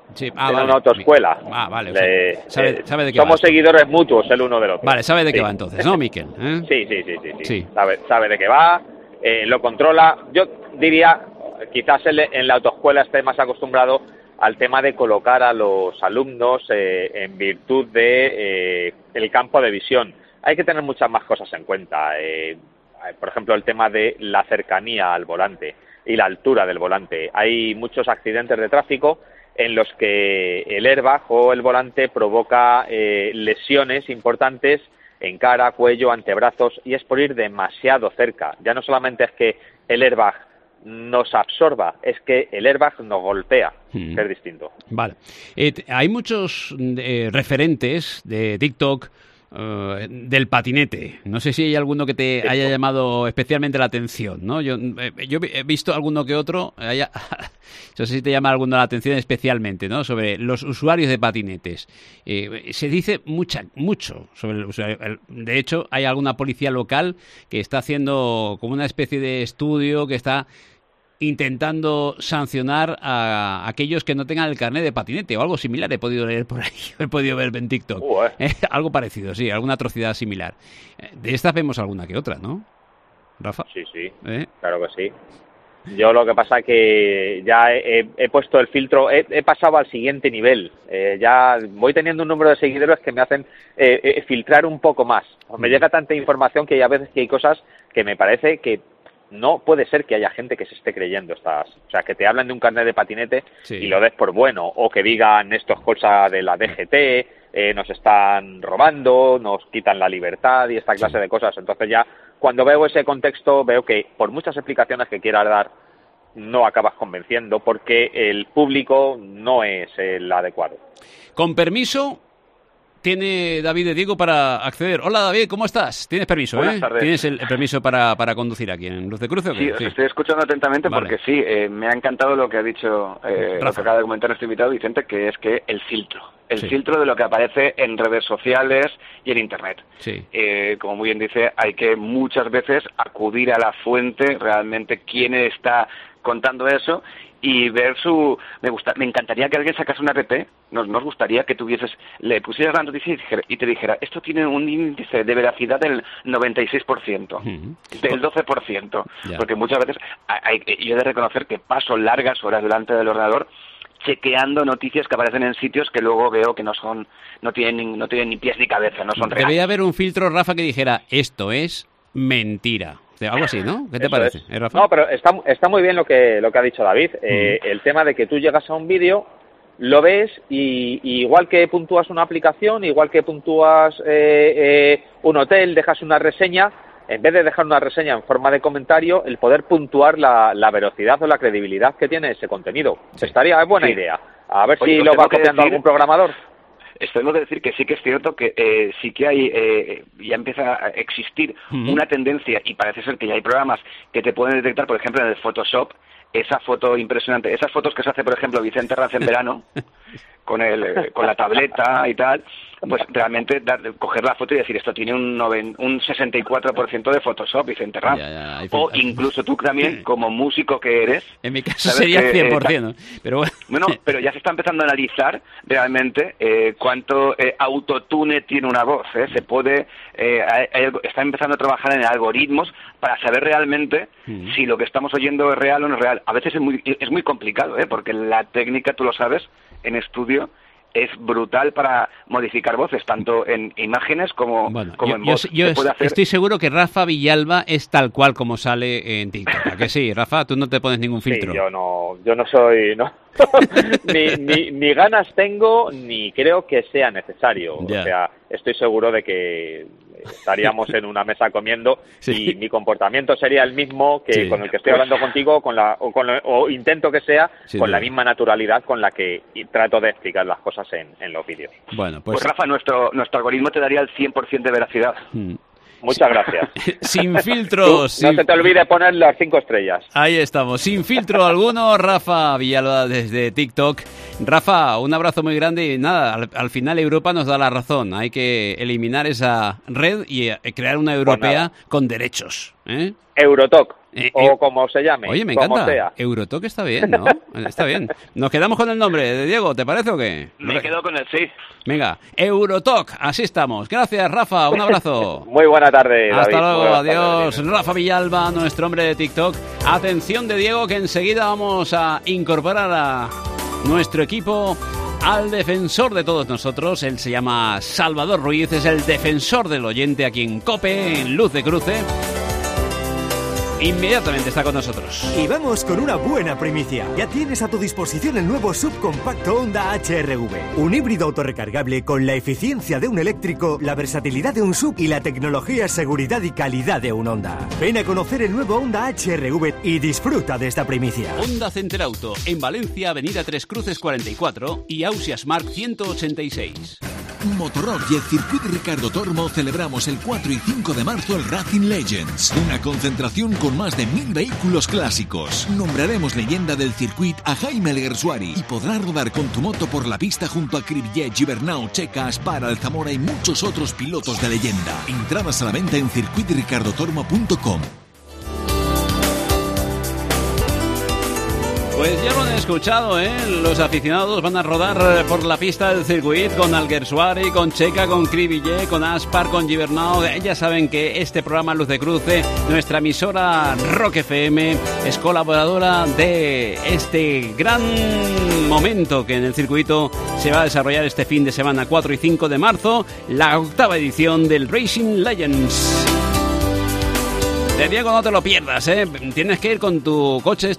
en una autoescuela. Vale. Sabe de qué somos seguidores mutuos el uno del otro. Vale, sabe de qué va entonces, ¿no, Miquel? Sí. Sabe de qué va, lo controla. Yo diría, quizás en la autoescuela esté más acostumbrado al tema de colocar a los alumnos en virtud de el campo de visión. Hay que tener muchas más cosas en cuenta. Por ejemplo, el tema de la cercanía al volante y la altura del volante. Hay muchos accidentes de tráfico en los que el airbag o el volante provoca lesiones importantes en cara, cuello, antebrazos, y es por ir demasiado cerca. Ya no solamente es que el airbag nos absorba, es que el airbag nos golpea, que es distinto. Vale. Hay muchos referentes de TikTok del patinete. No sé si hay alguno que te haya llamado especialmente la atención, ¿no? Yo he visto alguno que otro, no sé si te llama alguno la atención especialmente, ¿no? Sobre los usuarios de patinetes. Se dice mucho sobre el usuario. De hecho, hay alguna policía local que está haciendo como una especie de estudio que está intentando sancionar a aquellos que no tengan el carnet de patinete o algo similar. He podido leer por ahí, he podido ver en TikTok. Algo parecido, sí, alguna atrocidad similar. De estas vemos alguna que otra, ¿no, Rafa? Sí, claro que sí. Yo lo que pasa es que ya he puesto el filtro, he pasado al siguiente nivel. Ya voy teniendo un número de seguidores que me hacen filtrar un poco más. Me llega tanta información que hay a veces que hay cosas que me parece que no puede ser que haya gente que se esté creyendo estas... O sea, que te hablan de un carnet de patinete y lo des por bueno, o que digan esto es cosa de la DGT, nos están robando, nos quitan la libertad y esta clase de cosas. Entonces ya, cuando veo ese contexto, veo que por muchas explicaciones que quieras dar, no acabas convenciendo porque el público no es el adecuado. Con permiso... Tiene David de Diego para acceder. Hola, David, ¿cómo estás? Tienes permiso, Buenas tardes. ¿Tienes el permiso para conducir aquí en Luz de Cruce o qué? Sí, os estoy escuchando atentamente porque me ha encantado lo que ha lo que acaba de comentar nuestro invitado Vicente, que es que el filtro de lo que aparece en redes sociales y en Internet. Sí. Como muy bien dice, hay que muchas veces acudir a la fuente, realmente quién está contando eso, y ver me encantaría que alguien sacase una app, nos gustaría que le pusieras la noticia y te dijera, esto tiene un índice de veracidad del 96%, del 12%, porque muchas veces yo he de reconocer que paso largas horas delante del ordenador chequeando noticias que aparecen en sitios que luego veo que no tienen ni pies ni cabeza, no son reales. Debería haber un filtro, Rafa, que dijera, esto es mentira. Algo así, ¿no? ¿Qué te parece, Rafa? No, pero está muy bien lo que ha dicho David. El tema de que tú llegas a un vídeo, lo ves y igual que puntúas una aplicación, igual que puntúas un hotel, dejas una reseña, en vez de dejar una reseña en forma de comentario, el poder puntuar la velocidad o la credibilidad que tiene ese contenido. Es buena idea. A ver si lo va copiando algún programador. Tengo que decir que sí que es cierto que sí que hay, ya empieza a existir una tendencia, y parece ser que ya hay programas que te pueden detectar, por ejemplo, en el Photoshop, esa foto impresionante, esas fotos que se hace, por ejemplo, Vicente Ranz en verano, con la tableta y tal, pues realmente coger la foto y decir, esto tiene un 64% de Photoshop, Vicente Ranz. O incluso tú también, como músico que eres... En mi caso sería 100%, ¿no? Pero bueno, pero ya se está empezando a analizar realmente cuánto autotune tiene una voz. Se puede... está empezando a trabajar en algoritmos para saber realmente si lo que estamos oyendo es real o no es real. A veces es muy complicado, porque la técnica, tú lo sabes, en estudio es brutal para modificar voces, tanto en imágenes como en voz. Yo estoy seguro que Rafa Villalba es tal cual como sale en TikTok. ¿A que sí, Rafa? Tú no te pones ningún filtro. Sí, yo no soy... ¿no? ni ganas tengo, ni creo que sea necesario. O sea, estoy seguro de que estaríamos en una mesa comiendo y mi comportamiento sería el mismo que con el que estoy hablando contigo, o intento que sea con la misma naturalidad con la que trato de explicar las cosas en los vídeos. Bueno, pues Rafa, nuestro algoritmo te daría el 100% de veracidad. Muchas gracias. Sin filtros. No se te olvide poner las 5 estrellas. Ahí estamos, sin filtro alguno. Rafa Villalba desde TikTok. Rafa, un abrazo muy grande y nada, al final Europa nos da la razón. Hay que eliminar esa red y crear una europea con derechos. Eurotalk. o como se llame. Oye, me como encanta. Sea. Eurotalk está bien, ¿no? Está bien. Nos quedamos con el nombre de Diego, ¿te parece o qué? Me quedo con el sí. Venga, Eurotalk, así estamos. Gracias, Rafa, un abrazo. Muy buena tarde, David. Hasta luego, Buenas adiós. tardes. Rafa Villalba, nuestro hombre de TikTok. Atención de Diego, que enseguida vamos a incorporar a nuestro equipo al defensor de todos nosotros. Él se llama Salvador Ruiz, es el defensor del oyente aquí en COPE, en Luz de Cruce. Inmediatamente está con nosotros. Y vamos con una buena primicia. Ya tienes a tu disposición el nuevo subcompacto Honda HR-V. Un híbrido autorrecargable con la eficiencia de un eléctrico, la versatilidad de un sub y la tecnología, seguridad y calidad de un Honda. Ven a conocer el nuevo Honda HR-V y disfruta de esta primicia. Honda Center Auto, en Valencia, Avenida Tres Cruces 44 y Ausias Mark 186. Motorrock y el Circuit Ricardo Tormo celebramos el 4 y 5 de marzo el Racing Legends, una concentración con más de 1000 vehículos clásicos. Nombraremos leyenda del circuit a Jaime Alguersuari y podrás rodar con tu moto por la pista junto a Krivjet, Gibernau, Checa, Aspar, Zamora y muchos otros pilotos de leyenda. Entradas a la venta en circuitricardotormo.com. Pues ya lo han escuchado, ¿eh? Los aficionados van a rodar por la pista del circuito con Alguersuari, con Checa, con Krivjet, con Aspar, con Gibernau. Ya saben que este programa Luz de Cruce, nuestra emisora Rock FM, es colaboradora de este gran momento que en el circuito se va a desarrollar este fin de semana, 4 y 5 de marzo, la 8ª edición del Racing Legends. De Diego, no te lo pierdas, ¿eh? Tienes que ir con tu coche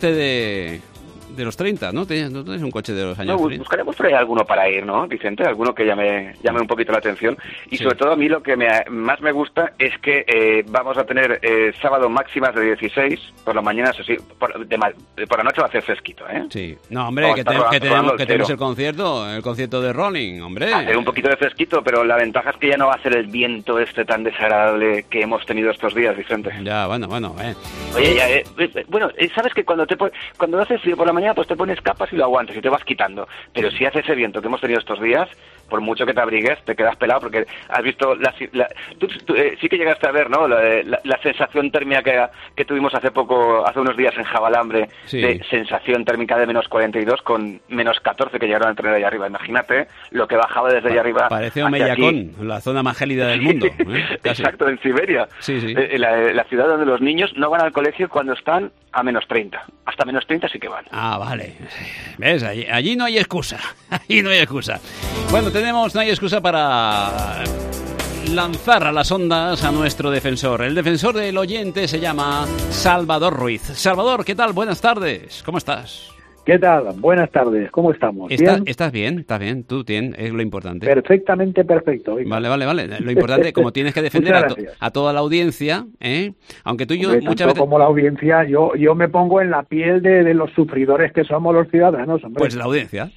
de los 30, ¿no? ¿No tienes un coche de los años 30? Buscaremos por ahí alguno para ir, ¿no, Vicente? Alguno que llame un poquito la atención. Y sobre todo a mí lo que más me gusta es que vamos a tener sábado máximas de 16, por la mañana, eso sí, por la noche va a hacer fresquito, ¿eh? Sí. No, hombre, que tenemos el concierto de Rolling, hombre. Hacer un poquito de fresquito, pero la ventaja es que ya no va a ser el viento tan desagradable que hemos tenido estos días, Vicente. Ya, bueno. Oye, sabes que cuando hace frío por la mañana, pues te pones capas y lo aguantas y te vas quitando. Pero si hace ese viento que hemos tenido estos días, por mucho que te abrigues, te quedas pelado porque has visto tú sí que llegaste a ver, ¿no? La sensación térmica que tuvimos hace unos días en Jabalambre, sí, de sensación térmica de menos 42 con menos 14 que llegaron a tener allá arriba. Imagínate lo que bajaba desde allá arriba. Parece Omenyakon, la zona más gélida del mundo. Exacto, en Siberia. Sí. La ciudad donde los niños no van al colegio cuando están a menos 30. Hasta menos 30 sí que van. Ah, vale. ¿Ves? Allí no hay excusa. Allí no hay excusa. Bueno, no hay excusa para lanzar a las ondas a nuestro defensor. El defensor del oyente se llama Salvador Ruiz. Salvador, ¿qué tal? Buenas tardes. ¿Cómo estás? ¿Qué tal? Buenas tardes. ¿Cómo estamos? ¿Bien? ¿Estás bien? ¿Estás bien? Tú tienes, es lo importante. Perfectamente perfecto. Oiga. Vale. Lo importante, como tienes que defender a toda la audiencia, ¿eh? Aunque tú y yo muchas veces... como la audiencia, yo me pongo en la piel de los sufridores que somos los ciudadanos, hombre. Pues la audiencia.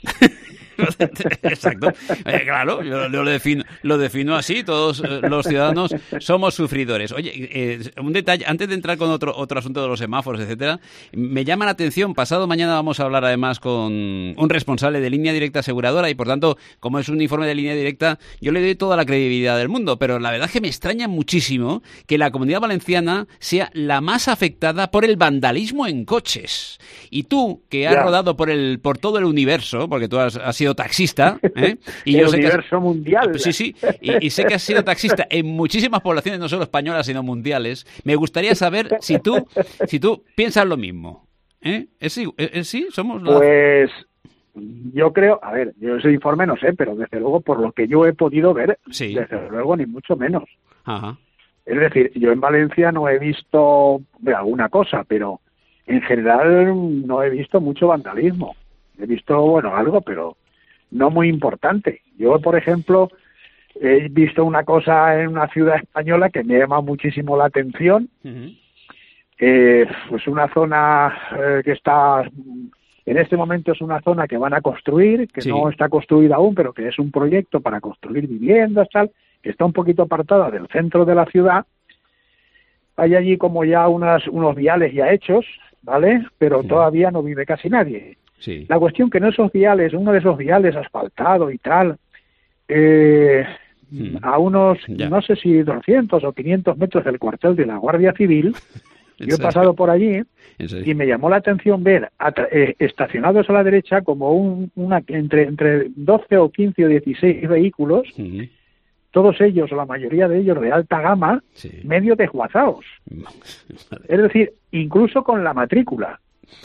Exacto. Claro, yo lo defino así, todos los ciudadanos somos sufridores. Oye, un detalle, antes de entrar con otro asunto de los semáforos, etcétera, me llama la atención, pasado mañana vamos a hablar además con un responsable de Línea Directa Aseguradora y por tanto, como es un informe de Línea Directa, yo le doy toda la credibilidad del mundo, pero la verdad es que me extraña muchísimo que la Comunidad Valenciana sea la más afectada por el vandalismo en coches. Y tú, que has rodado por todo el universo, porque tú has sido taxista, ¿eh? Y el universo mundial. Sí, y sé que has sido taxista en muchísimas poblaciones, no solo españolas, sino mundiales. Me gustaría saber si tú piensas lo mismo. ¿Sí? ¿Somos la... Pues yo creo, a ver, yo ese informe no sé, pero desde luego por lo que yo he podido ver, sí, desde luego ni mucho menos. Ajá. Es decir, yo en Valencia no he visto alguna cosa, pero en general no he visto mucho vandalismo. He visto, algo, pero no muy importante. Yo, por ejemplo, he visto una cosa en una ciudad española que me llama muchísimo la atención. Uh-huh. Pues una zona que está, en este momento es una zona que van a construir, que no está construida aún, pero que es un proyecto para construir viviendas, tal, que está un poquito apartada del centro de la ciudad. Hay allí como ya unos viales ya hechos, ¿vale? Pero todavía no vive casi nadie. Sí. La cuestión que uno de esos viales asfaltado y tal, a unos, no sé si 200 o 500 metros del cuartel de la Guardia Civil, Yo he pasado por allí y me llamó la atención ver estacionados a la derecha como entre 12 o 15 o 16 vehículos, todos ellos, o la mayoría de ellos de alta gama, medio desguazados. Es decir, incluso con la matrícula.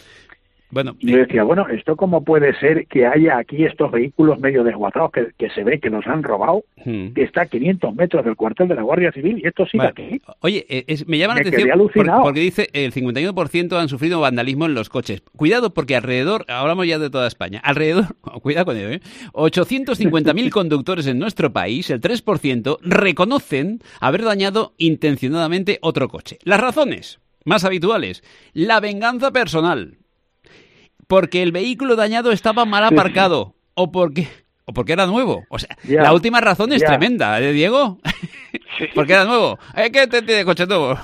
Bueno, y yo decía, bueno, ¿esto cómo puede ser que haya aquí estos vehículos medio desguazados que se ve que los han robado, que está a 500 metros del cuartel de la Guardia Civil y esto sigue aquí? Oye, me llama la atención porque dice el 51% han sufrido vandalismo en los coches. Cuidado porque alrededor, hablamos ya de toda España, cuidado con ello, 850.000 conductores en nuestro país, el 3%, reconocen haber dañado intencionadamente otro coche. Las razones más habituales, la venganza personal. Porque el vehículo dañado estaba mal aparcado o porque era nuevo. O sea, la última razón es tremenda, ¿eh, Diego? Porque era nuevo. Es que te tiene coche nuevo.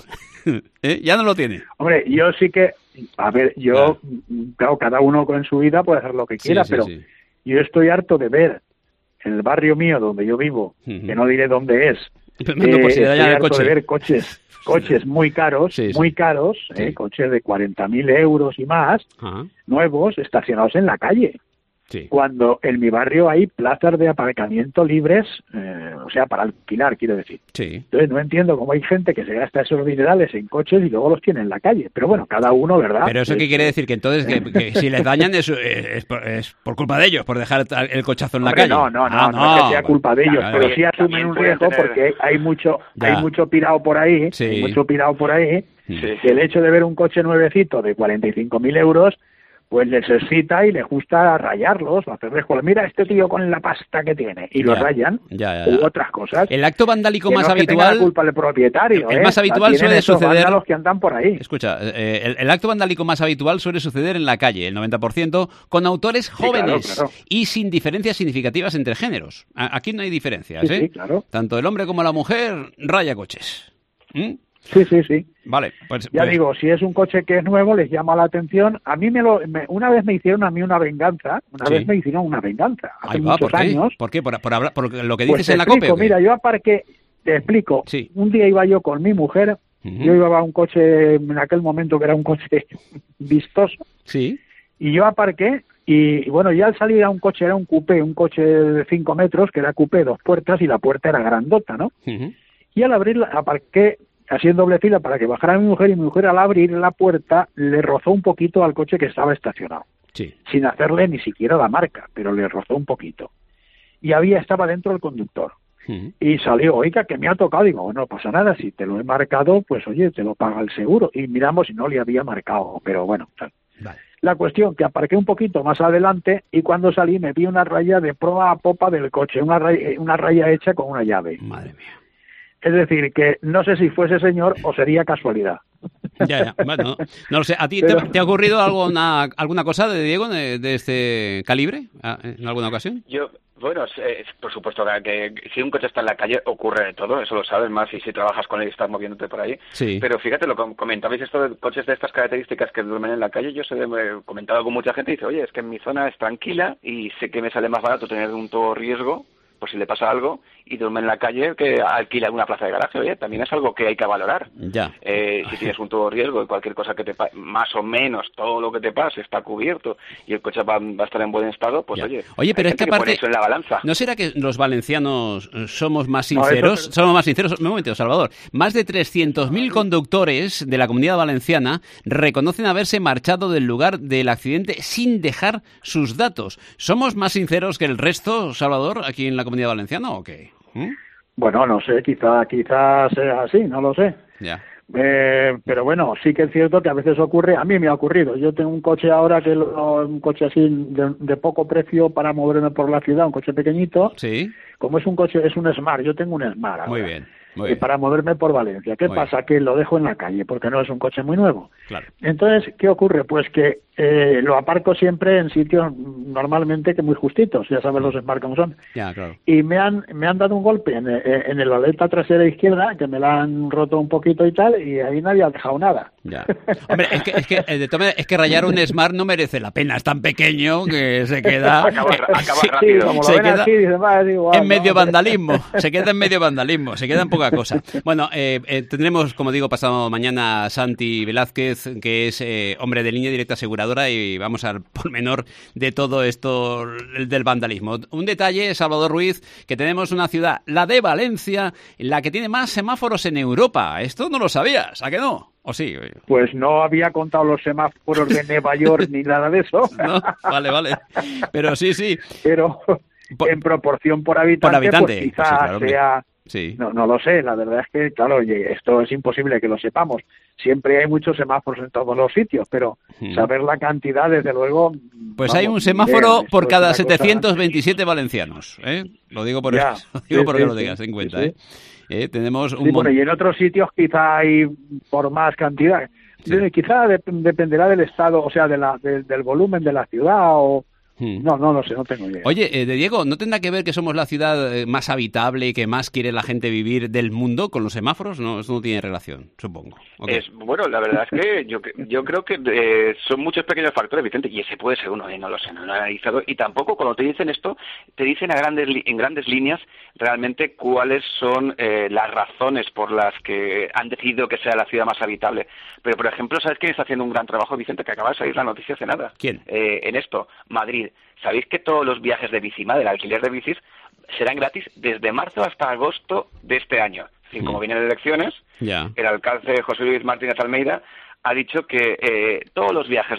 Ya no lo tiene. Hombre, yo sí que... A ver, claro, cada uno con su vida puede hacer lo que quiera, pero yo estoy harto de ver en el barrio mío donde yo vivo, que no diré dónde es, estoy harto de ver coches muy caros, coches de 40.000 euros y más, nuevos, estacionados en la calle. Cuando en mi barrio hay plazas de aparcamiento libres, o sea, para alquilar, quiero decir. Entonces no entiendo cómo hay gente que se gasta esos dinerales en coches y luego los tiene en la calle. Pero bueno, cada uno, ¿verdad? Pero eso qué quiere decir, que entonces que si les dañan es por culpa de ellos, por dejar el cochazo en la calle. No es que sea culpa de ellos, pero sí asumen un riesgo porque hay mucho pirado por ahí, que el hecho de ver un coche nuevecito de 45.000 euros pues les excita y les gusta rayarlos, hacerles con, mira este tío con la pasta que tiene, y los rayan, u otras cosas. El acto vandálico que más no habitual... Es la culpa del propietario, el más habitual suele suceder... los que andan por ahí. Escucha, el acto vandálico más habitual suele suceder en la calle, el 90%, con autores jóvenes y sin diferencias significativas entre géneros. Aquí no hay diferencias, ¿eh? Sí, claro. Tanto el hombre como la mujer raya coches. Sí. Vale, pues digo, si es un coche que es nuevo, les llama la atención. A mí una vez me hicieron una venganza. Hace muchos años. ¿Por qué? ¿Por lo que dices en la COPE? Mira, yo aparqué, te explico. Un día iba yo con mi mujer, yo llevaba un coche, en aquel momento que era un coche vistoso. Sí. Y yo aparqué, y bueno, ya al salir era un coche un coche de 5 metros, que era coupé, 2 puertas, y la puerta era grandota, ¿no? Y al abrirla, aparqué así en doble fila para que bajara mi mujer, y mi mujer al abrir la puerta le rozó un poquito al coche que estaba estacionado, sin hacerle ni siquiera la marca, pero le rozó un poquito. Y estaba dentro el conductor. Y salió, oiga, que me ha tocado. Digo, bueno, no pasa nada, si te lo he marcado, pues oye, te lo paga el seguro. Y miramos si no le había marcado, pero bueno. Vale. La cuestión que aparqué un poquito más adelante y cuando salí me vi una raya de proa a popa del coche, una raya hecha con una llave. Madre mía. Es decir, que no sé si fuese señor o sería casualidad. Ya. Bueno, no lo sé. ¿A ti te ha ocurrido alguna cosa, de Diego, de este calibre en alguna ocasión? Bueno, por supuesto que si un coche está en la calle ocurre de todo, eso lo sabes más, y si trabajas con él y estás moviéndote por ahí. Sí. Pero fíjate, lo comentabais esto de coches de estas características que duermen en la calle. Yo he comentado con mucha gente y dice, oye, es que en mi zona es tranquila y sé que me sale más barato tener un todo riesgo por si le pasa algo, y duerme en la calle que alquila una plaza de garaje. Oye, también es algo que hay que valorar. Si tienes un todo riesgo y cualquier cosa que te pase, más o menos todo lo que te pase está cubierto y el coche va a estar en buen estado, pues oye, pero es que aparte, eso en la balanza. ¿No será que los valencianos somos más sinceros? Somos más sinceros. Un momento, Salvador. Más de 300.000 conductores de la Comunidad Valenciana reconocen haberse marchado del lugar del accidente sin dejar sus datos. ¿Somos más sinceros que el resto, Salvador, aquí en la Comunidad Valenciana o qué? Bueno, no sé, quizás sea así, no lo sé. Pero bueno, sí que es cierto que a veces ocurre, a mí me ha ocurrido. Yo tengo un coche ahora un coche así de poco precio para moverme por la ciudad, un coche pequeñito. Sí. Como es un Smart, yo tengo un Smart ahora. Muy bien. Para moverme por Valencia. ¿Qué pasa? Que lo dejo en la calle porque no es un coche muy nuevo. Claro. Entonces, ¿qué ocurre? Pues que lo aparco siempre en sitios normalmente que muy justitos, ya sabes los Smart como son. Ya, claro. Y me han dado un golpe en la aleta trasera izquierda, que me la han roto un poquito y tal, y ahí nadie ha dejado nada. Ya. Hombre, es que rayar un Smart no merece la pena, es tan pequeño que se queda... acaba rápido. Como lo ven así, dice, igual, en medio vandalismo, se queda en medio vandalismo, se queda un poco poca cosa. Bueno, tendremos, como digo, pasado mañana a Santi Velázquez, que es hombre de Línea Directa Aseguradora, y vamos al pormenor de todo esto del vandalismo. Un detalle, Salvador Ruiz, que tenemos una ciudad, la de Valencia, la que tiene más semáforos en Europa. Esto no lo sabías, ¿a que no? ¿O sí? Pues no había contado los semáforos de Nueva York ni nada de eso. No, vale. Pero sí. Pero en proporción por habitante, pues quizás sí, claro, sea... Sí. No lo sé, la verdad es que, claro, esto es imposible que lo sepamos. Siempre hay muchos semáforos en todos los sitios, pero saber la cantidad, desde luego... Pues hay un semáforo por cada 727 valencianos, ¿eh? Lo digo por eso, porque lo tengas en cuenta, ¿eh? Tenemos un y en otros sitios quizá hay por más cantidad. Sí. Quizá dependerá del estado, o sea, del volumen de la ciudad o... No lo sé, no tengo idea. Oye, de Diego, ¿no tendrá que ver que somos la ciudad más habitable y que más quiere la gente vivir del mundo con los semáforos? No, eso no tiene relación, supongo. Okay. Bueno, la verdad es que yo creo que son muchos pequeños factores, Vicente, y ese puede ser uno, no lo sé, no lo he analizado. Y tampoco cuando te dicen esto, te dicen en grandes líneas realmente cuáles son las razones por las que han decidido que sea la ciudad más habitable. Pero, por ejemplo, ¿sabes quién está haciendo un gran trabajo, Vicente? Que acaba de salir la noticia hace nada. ¿Quién? En esto, Madrid. ¿Sabéis que todos los viajes de Bicimad, del alquiler de bicis, serán gratis desde marzo hasta agosto de este año? Como vienen elecciones, el alcalde José Luis Martínez Almeida ha dicho que todos los viajes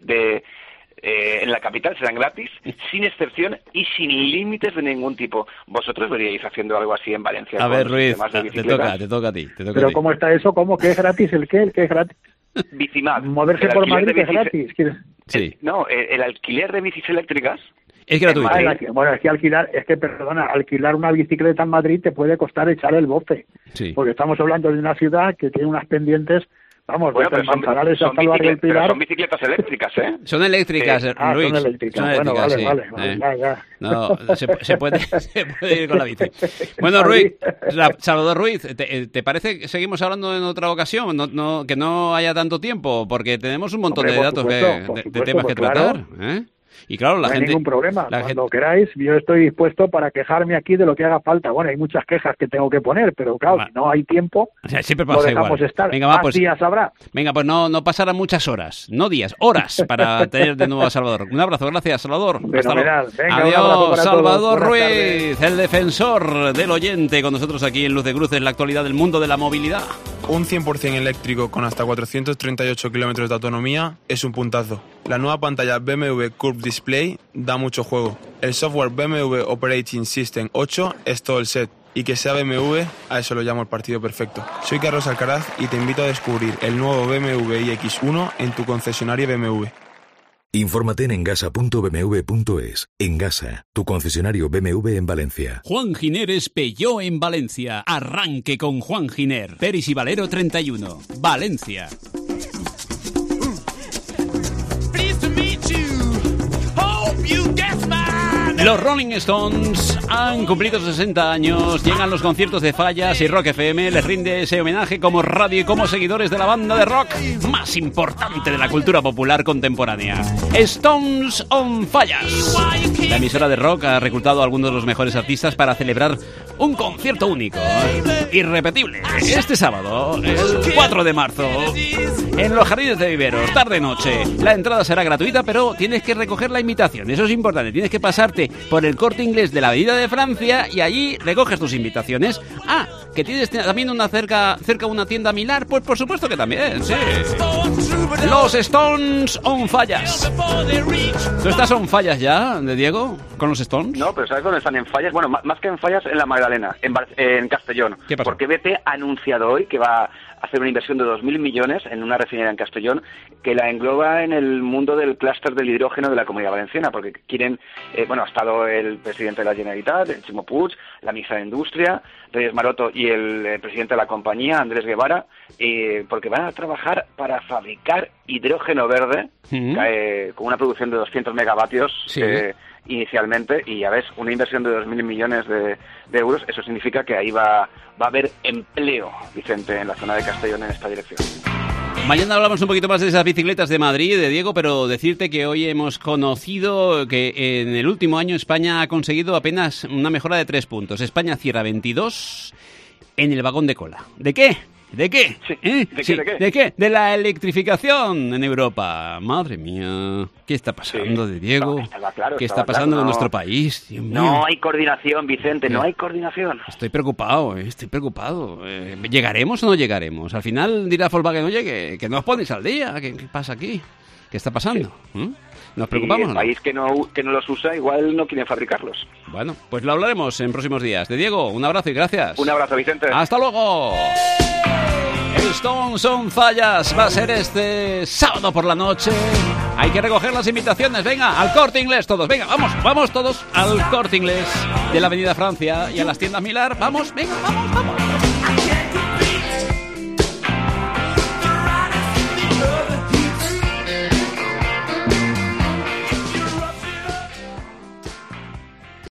en la capital serán gratis, sin excepción y sin límites de ningún tipo. ¿Vosotros veríais haciendo algo así en Valencia? A ver, Ruiz, te toca a ti. ¿Pero cómo está eso? ¿Cómo que es gratis? ¿El qué? ¿El qué es gratis? Bicimad. Moverse por Madrid es gratis. Sí. El alquiler de bicis eléctricas es gratuito. Es que alquilar una bicicleta en Madrid te puede costar echar el bofe. Sí. Porque estamos hablando de una ciudad que tiene unas pendientes, desde Manzanares hasta el barrio del Pilar. Pero son bicicletas eléctricas, ¿eh? Son eléctricas, Luis. Son eléctricas. Bueno, vale, ya. No, se puede ir con la bici. Bueno, Ruiz, Salvador Ruiz, ¿te parece que seguimos hablando en otra ocasión? Que no haya tanto tiempo, porque tenemos un montón de datos, de temas que tratar, ¿eh? Y claro, la gente... No hay ningún problema. Cuando queráis, yo estoy dispuesto para quejarme aquí de lo que haga falta. Bueno, hay muchas quejas que tengo que poner, pero claro, si no hay tiempo, siempre pasa lo dejamos igual. Estar. Venga, Más días habrá. Venga, pues no pasarán muchas horas, no días, horas, para tener de nuevo a Salvador. Un abrazo, gracias, Salvador. Fenomenal. Venga, adiós, Salvador Ruiz, el defensor del oyente, con nosotros aquí en Luz de Cruces, la actualidad del mundo de la movilidad. Un 100% eléctrico con hasta 438 kilómetros de autonomía es un puntazo. La nueva pantalla BMW Curve Display da mucho juego. El software BMW Operating System 8 es todo el set. Y que sea BMW, a eso lo llamo el partido perfecto. Soy Carlos Alcaraz y te invito a descubrir el nuevo BMW iX1 en tu concesionario BMW. Infórmate en engasa.bmw.es. Engasa, tu concesionario BMW en Valencia. Juan Gineres Peugeot en Valencia. Arranque con Juan Giner. Peris y Valero 31. Valencia. Los Rolling Stones han cumplido 60 años, llegan los conciertos de Fallas y Rock FM les rinde ese homenaje como radio y como seguidores de la banda de rock más importante de la cultura popular contemporánea. Stones on Fallas. La emisora de rock ha reclutado a algunos de los mejores artistas para celebrar un concierto único, irrepetible, este sábado, el 4 de marzo, en los Jardines de Viveros, tarde-noche. La entrada será gratuita, pero tienes que recoger la invitación, eso es importante, tienes que pasarte por el Corte Inglés de la Avenida de Francia y allí recoges tus invitaciones. Ah, que tienes también cerca una tienda Milar, pues por supuesto que también, sí. Los Stones on Fallas. ¿Tú estás on Fallas ya, de Diego, con los Stones? No, pero ¿sabes dónde están en Fallas? Bueno, más que en Fallas, en la Magdalena, en Castellón. ¿Qué pasó? Porque BP ha anunciado hoy que va a hacer una inversión de 2.000 millones en una refinería en Castellón que la engloba en el mundo del clúster del hidrógeno de la Comunidad Valenciana, porque quieren, ha estado el presidente de la Generalitat, el Ximo Puig, la ministra de Industria, Reyes Maroto y el presidente de la compañía, Andrés Guevara, porque van a trabajar para fabricar hidrógeno verde con una producción de 200 megavatios inicialmente, y ya ves, una inversión de 2.000 millones de euros, eso significa que ahí va a haber empleo, Vicente, en la zona de Castellón en esta dirección. Mañana hablamos un poquito más de esas bicicletas de Madrid, de Diego, pero decirte que hoy hemos conocido que en el último año España ha conseguido apenas una mejora de 3 puntos. España cierra 22 en el vagón de cola. ¿De qué? ¿De qué? Sí. ¿De qué? De la electrificación en Europa. Madre mía, ¿qué está pasando, de Diego? ¿Qué está pasando con nuestro país? Dios mío. No hay coordinación, Vicente, no hay coordinación. Estoy preocupado. ¿Llegaremos o no llegaremos? Al final dirá Volkswagen, oye, que no os ponéis al día. ¿Qué pasa aquí? ¿Qué está pasando? ¿Nos preocupamos? Y el país que no los usa, igual no quieren fabricarlos. Bueno, pues lo hablaremos en próximos días. De Diego, un abrazo y gracias. Un abrazo, Vicente. ¡Hasta luego! Stones on Fallas va a ser este sábado por la noche. Hay que recoger las invitaciones. Venga, al Corte Inglés todos. Venga, vamos todos al Corte Inglés de la Avenida Francia y a las tiendas Milar. Vamos, venga, vamos.